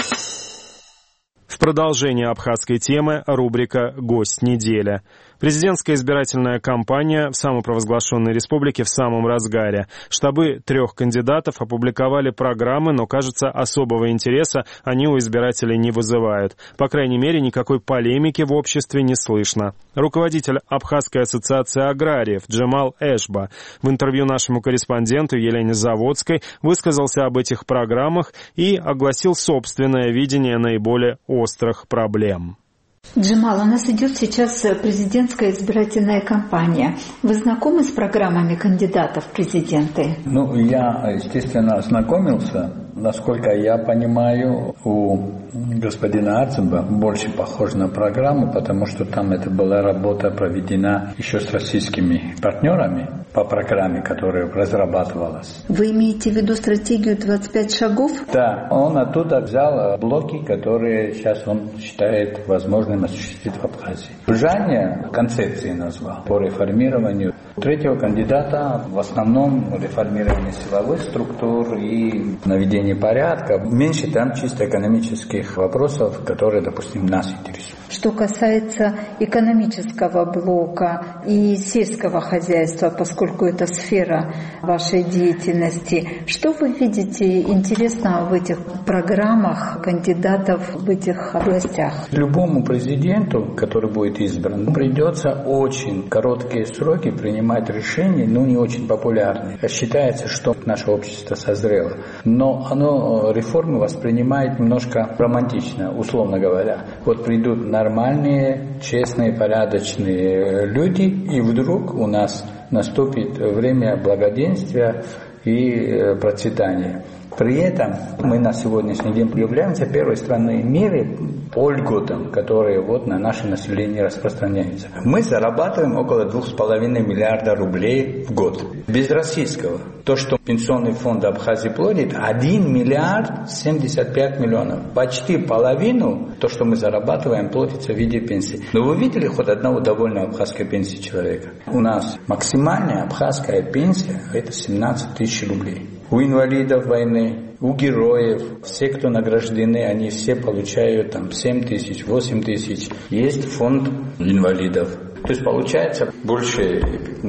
В продолжение абхазской темы рубрика «Гость недели». Президентская избирательная кампания в самопровозглашенной республике в самом разгаре. Штабы 3 кандидатов опубликовали программы, но, кажется, особого интереса они у избирателей не вызывают. По крайней мере, никакой полемики в обществе не слышно. Руководитель Абхазской ассоциации аграриев Джемал Эшба в интервью нашему корреспонденту Елене Заводской высказался об этих программах и огласил собственное видение наиболее острых проблем. Джемал, у нас идет сейчас президентская избирательная кампания. Вы знакомы с программами кандидатов в президенты? Я, естественно, ознакомился. Насколько я понимаю, у господина Арцемба больше похоже на программу, потому что там это была работа проведена еще с российскими партнерами по программе, которая разрабатывалась. Вы имеете в виду стратегию 25 шагов? Да, он оттуда взял блоки, которые сейчас он считает возможным осуществить в Абхазии. Сужание концепции назвал по реформированию. Третьего кандидата в основном реформирование силовых структур и наведение порядка. Меньше там чисто экономических вопросов, которые, допустим, нас интересуют. Что касается экономического блока и сельского хозяйства, поскольку это сфера вашей деятельности, что вы видите интересного в этих программах кандидатов в этих областях? Любому президенту, который будет избран, придется очень короткие сроки принимать решения, не очень популярные. Считается, что наше общество созрело, но оно реформы воспринимает немножко романтично, условно говоря. Вот придут нормальные, честные, порядочные люди, и вдруг у нас наступит время благоденствия и процветания. При этом мы на сегодняшний день являемся первой страной в мире по льготам, которые на наше население распространяются. Мы зарабатываем около 2,5 миллиарда рублей в год. Без российского. То, что пенсионный фонд Абхазии платит, 1 миллиард 75 миллионов. Почти половину, то, что мы зарабатываем, платится в виде пенсии. Но вы видели хоть одного довольного абхазской пенсии человека? У нас максимальная абхазская пенсия – это 17 тысяч рублей. У инвалидов войны, у героев, все, кто награждены, они все получают 7 тысяч, 8 тысяч. Есть фонд инвалидов. То есть получается больше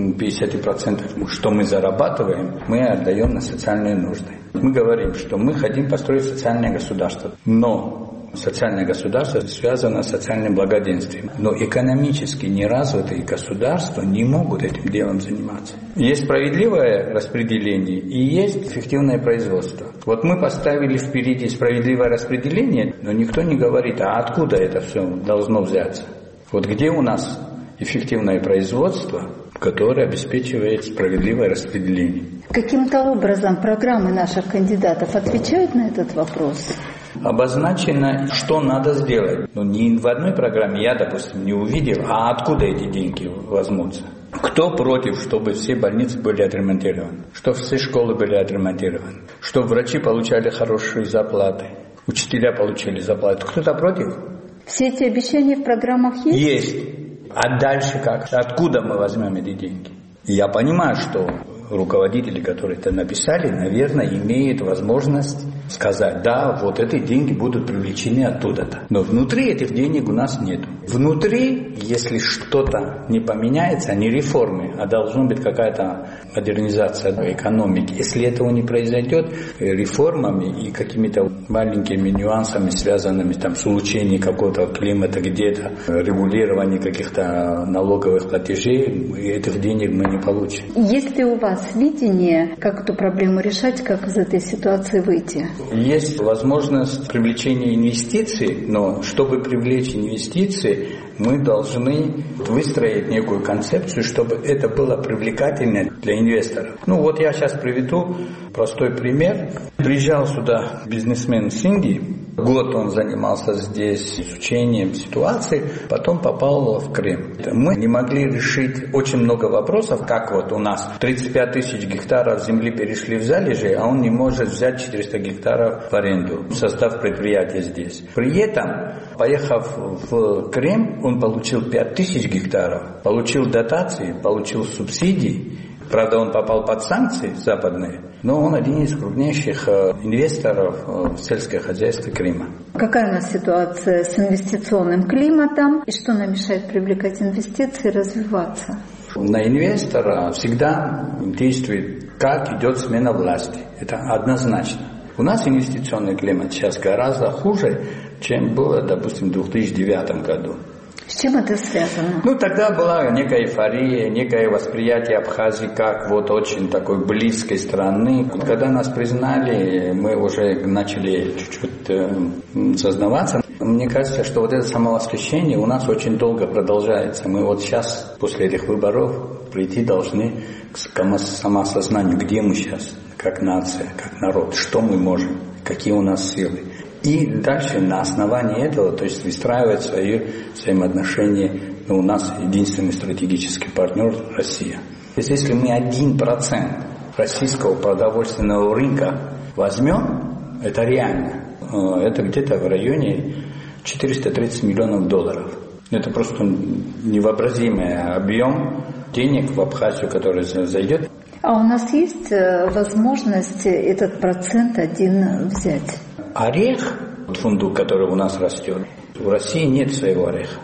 50%, что мы зарабатываем, мы отдаем на социальные нужды. Мы говорим, что мы хотим построить социальное государство, но социальное государство связано с социальным благоденствием. Но экономически неразвитые государства не могут этим делом заниматься. Есть справедливое распределение и есть эффективное производство. Вот мы поставили впереди справедливое распределение, но никто не говорит, а откуда это все должно взяться. Вот где у нас эффективное производство, которое обеспечивает справедливое распределение. Каким-то образом программы наших кандидатов отвечают на этот вопрос? Обозначено, что надо сделать. Ни в одной программе я, допустим, не увидел, а откуда эти деньги возьмутся. Кто против, чтобы все больницы были отремонтированы, чтобы все школы были отремонтированы, чтобы врачи получали хорошие зарплаты, учителя получили зарплаты. Кто-то против? Все эти обещания в программах есть? Есть. А дальше как? Откуда мы возьмем эти деньги? Я понимаю, что руководители, которые это написали, наверное, имеют возможность сказать, да, вот эти деньги будут привлечены оттуда-то. Но внутри этих денег у нас нет. Внутри, если что-то не поменяется, не реформы, а должна быть какая-то модернизация экономики. Если этого не произойдет, реформами и какими-то маленькими нюансами, связанными там, с улучшением какого-то климата где-то, регулированием каких-то налоговых платежей, этих денег мы не получим. Есть ли у вас видение, как эту проблему решать, как из этой ситуации выйти? Есть возможность привлечения инвестиций, но чтобы привлечь инвестиции, мы должны выстроить некую концепцию, чтобы это было привлекательно для инвесторов. Ну вот я сейчас приведу простой пример. Приезжал сюда бизнесмен из Индии. Год он занимался здесь изучением ситуации, потом попал в Крым. Мы не могли решить очень много вопросов, как вот у нас 35 тысяч гектаров земли перешли в залежи, а он не может взять 400 гектаров в аренду, в состав предприятия здесь. При этом, поехав в Крым, он получил 5 тысяч гектаров, получил дотации, получил субсидии. Правда, он попал под санкции западные, но он один из крупнейших инвесторов в сельское хозяйство Крыма. Какая у нас ситуация с инвестиционным климатом и что нам мешает привлекать инвестиции и развиваться? На инвестора всегда действует, как идет смена власти. Это однозначно. У нас инвестиционный климат сейчас гораздо хуже, чем было, допустим, в 2009 году. С чем это связано? Ну, тогда была некая эйфория, некое восприятие Абхазии как вот очень такой близкой страны. Когда нас признали, мы уже начали чуть-чуть сознаваться. Мне кажется, что вот это самовосхищение у нас очень долго продолжается. Мы вот сейчас, после этих выборов, прийти должны к самоосознанию, где мы сейчас, как нация, как народ, что мы можем, какие у нас силы. И дальше на основании этого, то есть выстраивать свои взаимоотношения, у нас единственный стратегический партнер – Россия. То есть если мы 1% российского продовольственного рынка возьмем, это реально, это где-то в районе 430 миллионов долларов. Это просто невообразимый объем денег в Абхазию, который зайдет. А у нас есть возможность этот процент один взять? Орех, фундук, который у нас растет, в России нет своего ореха.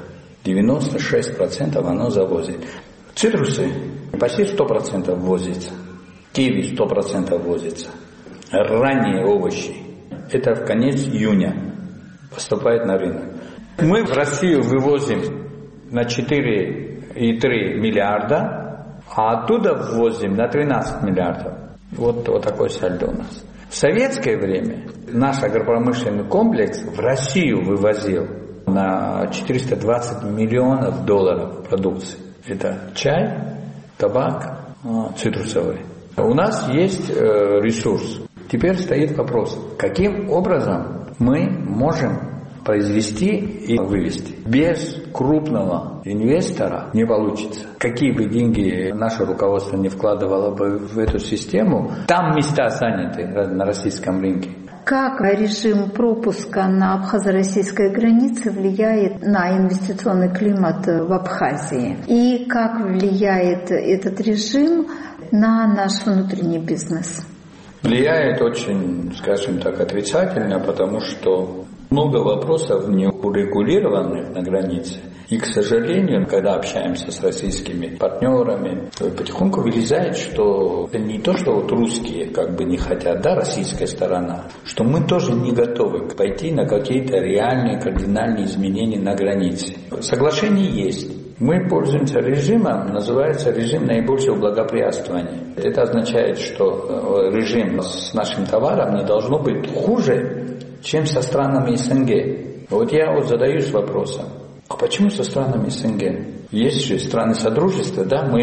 96% оно завозит. Цитрусы почти 100% возится. Киви 100% возится. Ранние овощи. Это в конец июня поступает на рынок. Мы в Россию вывозим на 4,3 миллиарда, а оттуда ввозим на 13 миллиардов. Вот такой сальдо у нас. В советское время наш агропромышленный комплекс в Россию вывозил на 420 миллионов долларов продукции. Это чай, табак, цитрусовый. У нас есть ресурс. Теперь стоит вопрос, каким образом мы можем произвести и вывести. Без крупного инвестора не получится. Какие бы деньги наше руководство не вкладывало бы в эту систему, там места заняты на российском рынке. Как режим пропуска на абхазо-российской границе влияет на инвестиционный климат в Абхазии? И как влияет этот режим на наш внутренний бизнес? Влияет очень, скажем так, отрицательно, потому что много вопросов не урегулированных на границе. И, к сожалению, когда общаемся с российскими партнерами, потихоньку вылезает, что это не то, что вот русские как бы не хотят, да, российская сторона, что мы тоже не готовы пойти на какие-то реальные кардинальные изменения на границе. Соглашение есть. Мы пользуемся режимом, называется режим наибольшего благоприятствования. Это означает, что режим с нашим товаром не должно быть хуже, чем со странами СНГ. Вот я задаюсь вопросом, а почему со странами СНГ? Есть же страны Содружества, да, мы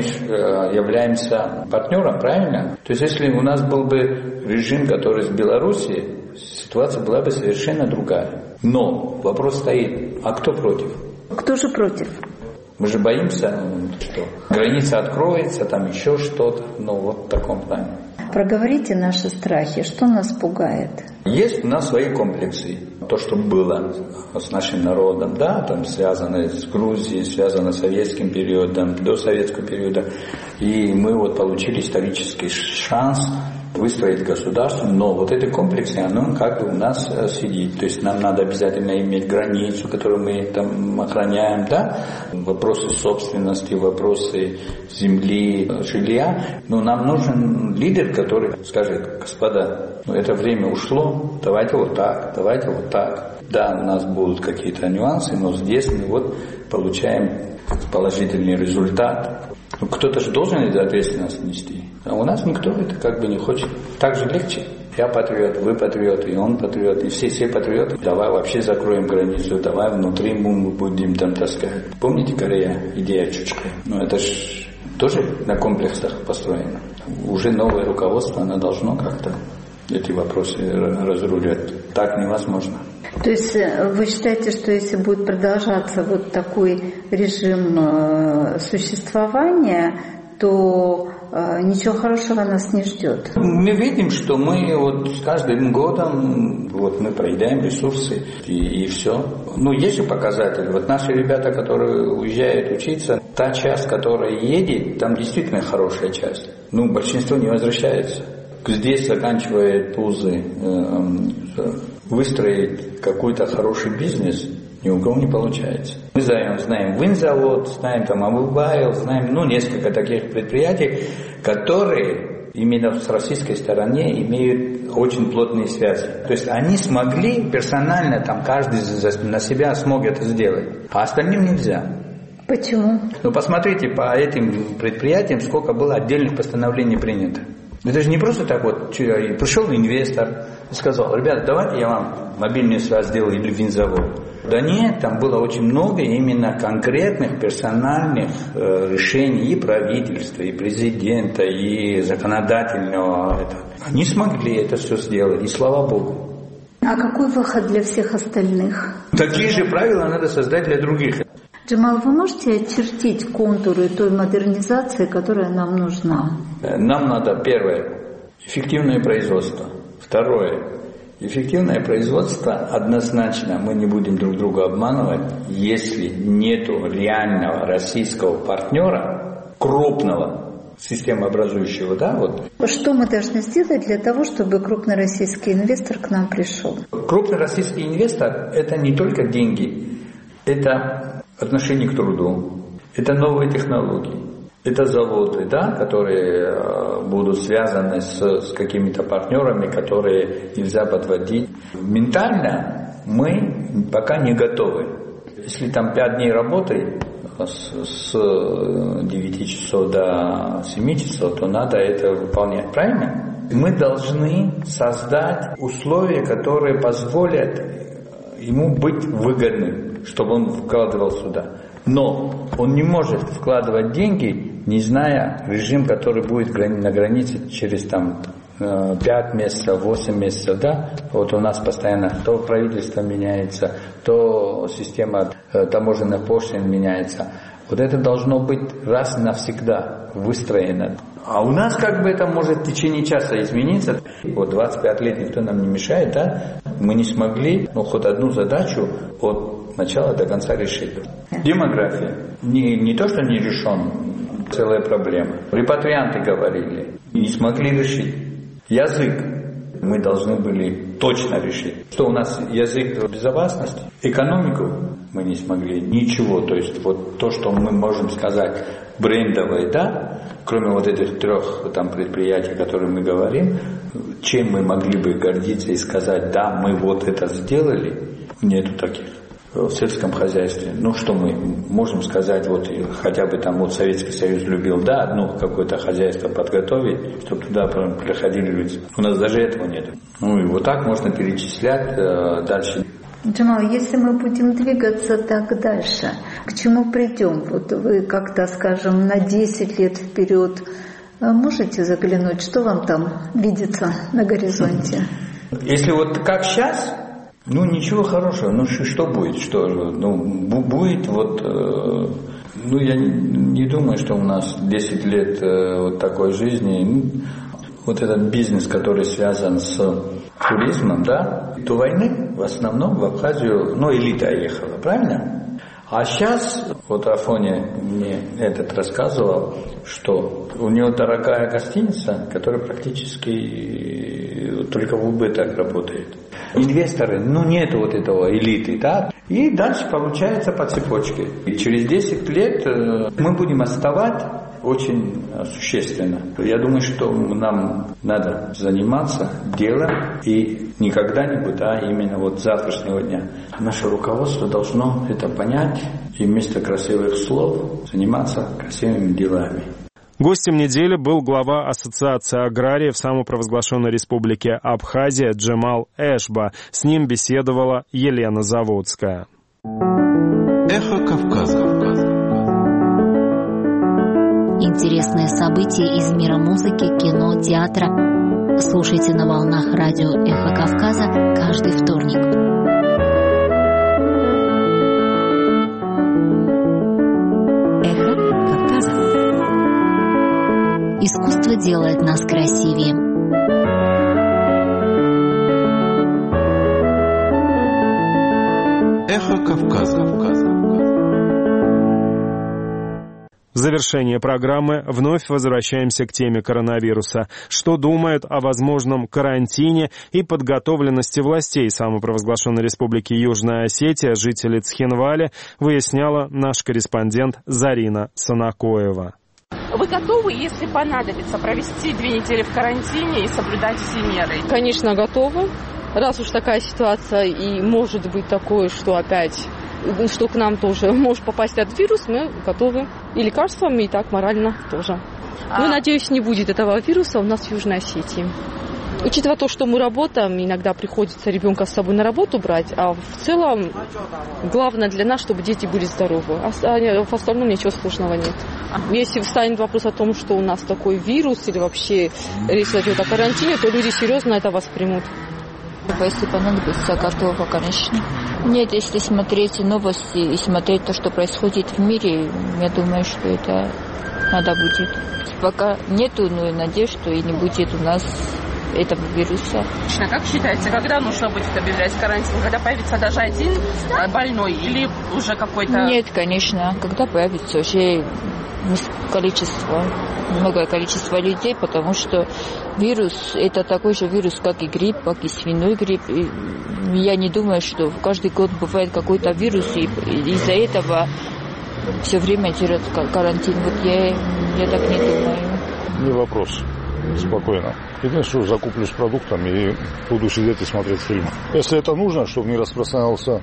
являемся партнером, правильно? То есть если у нас был бы режим, который с Белоруссией, ситуация была бы совершенно другая. Но вопрос стоит, а кто против? Кто же против? Мы же боимся, что граница откроется, там еще что-то, вот в таком плане. Проговорите наши страхи, что нас пугает? Есть у нас свои комплексы. То, что было с нашим народом, да, там связано с Грузией, связано с советским периодом, до советского периода. И мы вот получили исторический шанс выстроить государство, но вот эти комплексы, оно как бы у нас сидит. То есть нам надо обязательно иметь границу, которую мы там охраняем, да, вопросы собственности, вопросы земли, жилья. Но нам нужен лидер, который скажет: господа, это время ушло, давайте вот так, давайте вот так. Да, у нас будут какие-то нюансы, но здесь мы вот получаем положительный результат. Кто-то же должен эту ответственность нести. А у нас никто это как бы не хочет. Так же легче. Я патриот, вы патриот, и он патриот, и все патриоты. Давай вообще закроем границу, давай внутри мы будем там таскать. Помните Корея, идея Чучхе? Это ж тоже на комплексах построено. Уже новое руководство, оно должно как-то эти вопросы разруливать. Так невозможно. То есть вы считаете, что если будет продолжаться вот такой режим существования, то ничего хорошего нас не ждет? Мы видим, что мы вот с каждым годом вот мы проедаем ресурсы и все. Есть же показатели. Вот наши ребята, которые уезжают учиться, та часть, которая едет, там действительно хорошая часть. Большинство не возвращается. Здесь заканчивает вузы, выстроить какой-то хороший бизнес ни у кого не получается. Мы знаем винзавод, знаем там Амубайл, знаем несколько таких предприятий, которые именно с российской стороны имеют очень плотные связи. То есть они смогли персонально, там каждый на себя смог это сделать, а остальным нельзя. Почему? Посмотрите по этим предприятиям, сколько было отдельных постановлений принято. Это же не просто так вот, пришел инвестор и сказал: ребята, давайте я вам мобильную связь сделаю или винзавод. Да нет, там было очень много именно конкретных персональных решений и правительства, и президента, и законодательного. Они смогли это все сделать, и слава Богу. А какой выход для всех остальных? Такие же правила надо создать для других. Джамал, вы можете очертить контуры той модернизации, которая нам нужна? Нам надо, первое, эффективное производство. Второе, эффективное производство однозначно, мы не будем друг друга обманывать, если нету реального российского партнера, крупного, системообразующего, да, вот. Что мы должны сделать для того, чтобы крупный российский инвестор к нам пришел? Крупный российский инвестор – это не только деньги, это отношение к труду, это новые технологии, это заводы, да, которые будут связаны с какими-то партнерами, которые нельзя подводить. Ментально мы пока не готовы. Если там 5 дней работы с 9 часов до 7 часов, то надо это выполнять, правильно? Мы должны создать условия, которые позволят ему быть выгодным, чтобы он вкладывал сюда. Но он не может вкладывать деньги, не зная режим, который будет на границе через 5 месяцев, 8 месяцев, да? Вот у нас постоянно то правительство меняется, то система таможенных пошлин меняется. Вот это должно быть раз и навсегда выстроено. А у нас как бы это может в течение часа измениться. Вот 25 лет никто нам не мешает, да? Мы не смогли, хоть одну задачу от начала до конца решить. Демография. Не то, что не решен, целая проблема. Репатрианты говорили, не смогли решить. Язык мы должны были точно решить. Что у нас язык безопасности, экономику мы не смогли, ничего. То есть вот то, что мы можем сказать брендовое, да, кроме вот этих 3 предприятий, о которых мы говорим, чем мы могли бы гордиться и сказать: да, мы вот это сделали, нету таких. В сельском хозяйстве, что мы можем сказать, вот хотя бы там вот Советский Союз любил, да, одно какое-то хозяйство подготовить, чтобы туда приходили люди. У нас даже этого нет. И вот так можно перечислять дальше. Джамал, если мы будем двигаться так дальше, к чему придем? Вот вы как-то, скажем, на 10 лет вперед можете заглянуть, что вам там видится на горизонте? Если вот как сейчас, ничего хорошего. Что будет? Будет вот... я не думаю, что у нас 10 лет вот такой жизни. Вот этот бизнес, который связан с туризмом, да, до войны в основном в Абхазию, элита ехала, правильно? А сейчас, вот Афоня мне этот рассказывал, что у него дорогая гостиница, которая практически только в убыток работает. Инвесторы, нету вот этого элиты, да, и дальше получается по цепочке. И через 10 лет мы будем отставать очень существенно. Я думаю, что нам надо заниматься делом и не когда-нибудь, а именно вот завтрашнего дня. Наше руководство должно это понять и вместо красивых слов заниматься красивыми делами. Гостем недели был глава Ассоциации аграриев самопровозглашенной республики Абхазия Джемал Эшба. С ним беседовала Елена Заводская. Эхо Кавказа. Интересные события из мира музыки, кино, театра. Слушайте на волнах радио «Эхо Кавказа» каждый вторник. «Эхо Кавказа». Искусство делает нас красивее. «Эхо Кавказа». В завершение программы вновь возвращаемся к теме коронавируса. Что думают о возможном карантине и подготовленности властей самопровозглашенной республики Южная Осетия, жители Цхинвали, выясняла наш корреспондент Зарина Санакоева. Вы готовы, если понадобится, провести 2 недели в карантине и соблюдать все меры? Конечно, готовы. Раз уж такая ситуация и может быть такое, что опять... что к нам тоже может попасть этот вирус, мы готовы и лекарствами, и так морально тоже. Ну, надеюсь, не будет этого вируса у нас в Южной Осетии. Учитывая то, что мы работаем, иногда приходится ребенка с собой на работу брать, а в целом главное для нас, чтобы дети были здоровы. А в остальном ничего сложного нет. Если встанет вопрос о том, что у нас такой вирус или вообще речь идет о карантине, то люди серьезно это воспримут. Если понадобится, готова, конечно. Нет, если смотреть новости и смотреть то, что происходит в мире, я думаю, что это надо будет. Пока нету, но и надеюсь, что и не будет у нас этого вируса. Как считаете, когда нужно будет объявлять карантин? Когда появится даже один больной или уже какой-то... Нет, конечно. Когда появится уже многое количество людей, потому что вирус, это такой же вирус, как и грипп, как и свиной грипп. И я не думаю, что каждый год бывает какой-то вирус, и из-за этого все время держат карантин. Вот я так не думаю. Не вопрос. Спокойно. Единственное, что закуплюсь продуктами и буду сидеть и смотреть фильмы. Если это нужно, чтобы не распространялся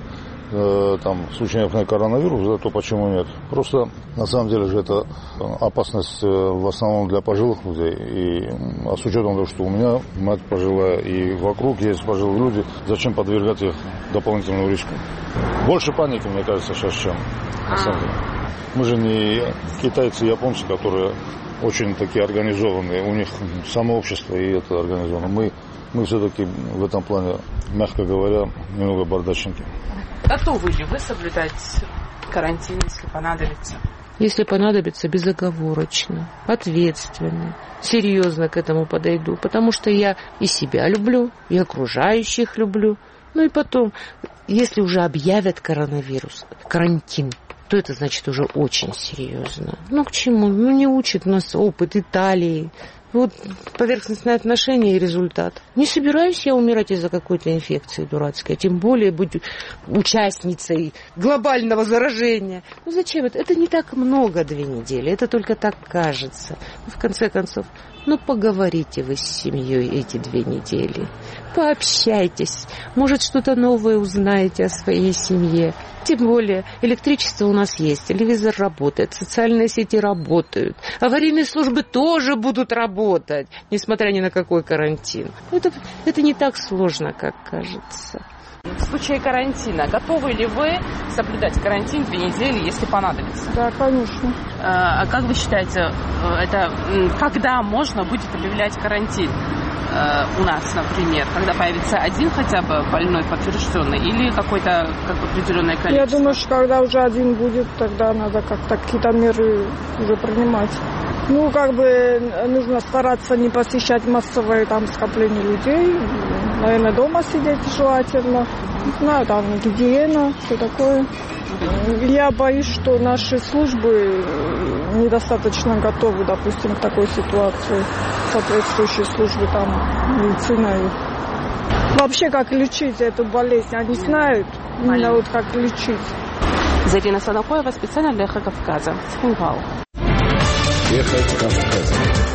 случай, например, коронавируса, то почему нет? Просто, на самом деле же, это опасность в основном для пожилых людей. А с учетом того, что у меня мать пожилая и вокруг есть пожилые люди, зачем подвергать их дополнительному риску? Больше паники, мне кажется, сейчас, чем на самом деле. Мы же не китайцы и японцы, которые очень такие организованные. У них само общество и это организовано. Мы все-таки в этом плане, мягко говоря, немного бардачники. Готовы ли вы соблюдать карантин, если понадобится? Если понадобится, безоговорочно, ответственно, серьезно к этому подойду. Потому что я и себя люблю, и окружающих люблю. Ну и потом, если уже объявят коронавирус, карантин, то это значит уже очень серьезно. Ну к чему? Не учит нас опыт Италии. Вот поверхностное отношение и результат. Не собираюсь я умирать из-за какой-то инфекции дурацкой, тем более быть участницей глобального заражения. Ну зачем это? Это не так много 2 недели, это только так кажется. В конце концов, поговорите вы с семьей эти 2 недели. Пообщайтесь. Может, что-то новое узнаете о своей семье. Тем более, электричество у нас есть, телевизор работает, социальные сети работают, аварийные службы тоже будут работать, несмотря ни на какой карантин. Это не так сложно, как кажется. В случае карантина, готовы ли вы соблюдать карантин 2 недели, если понадобится? Да, конечно. А как вы считаете, когда можно будет объявлять карантин? У нас, например, когда появится один хотя бы больной подтвержденный или какое-то определенное количество? Я думаю, что когда уже один будет, тогда надо как-то какие-то меры уже принимать. Нужно стараться не посещать массовые скопления людей. наверное, дома сидеть желательно. Не знаю, там гигиена, все такое. Я боюсь, что наши службы недостаточно готовы, допустим, к такой ситуации. Соответствующие службы, там, медицина. Вообще, как лечить эту болезнь, они знают, именно вот как лечить. Зарина Садакоева специально для «Эхо Кавказа». Схинвал. «Эхо Кавказа».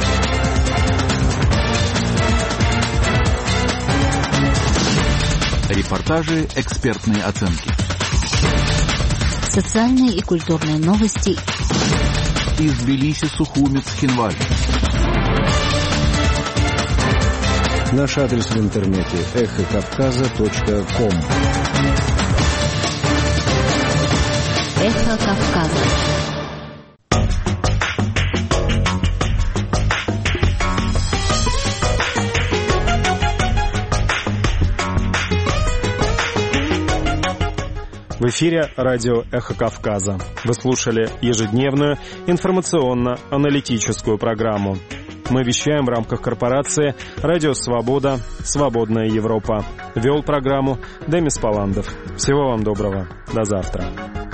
Репортажи, экспертные оценки. Социальные и культурные новости. Из Тбилиси, Сухуми, Цхинваль. Наш адрес в интернете эхокавказа.ком. Эхо Кавказа. В эфире радио «Эхо Кавказа». Вы слушали ежедневную информационно-аналитическую программу. Мы вещаем в рамках корпорации «Радио Свобода. Свободная Европа». Вел программу Демис Паландов. Всего вам доброго. До завтра.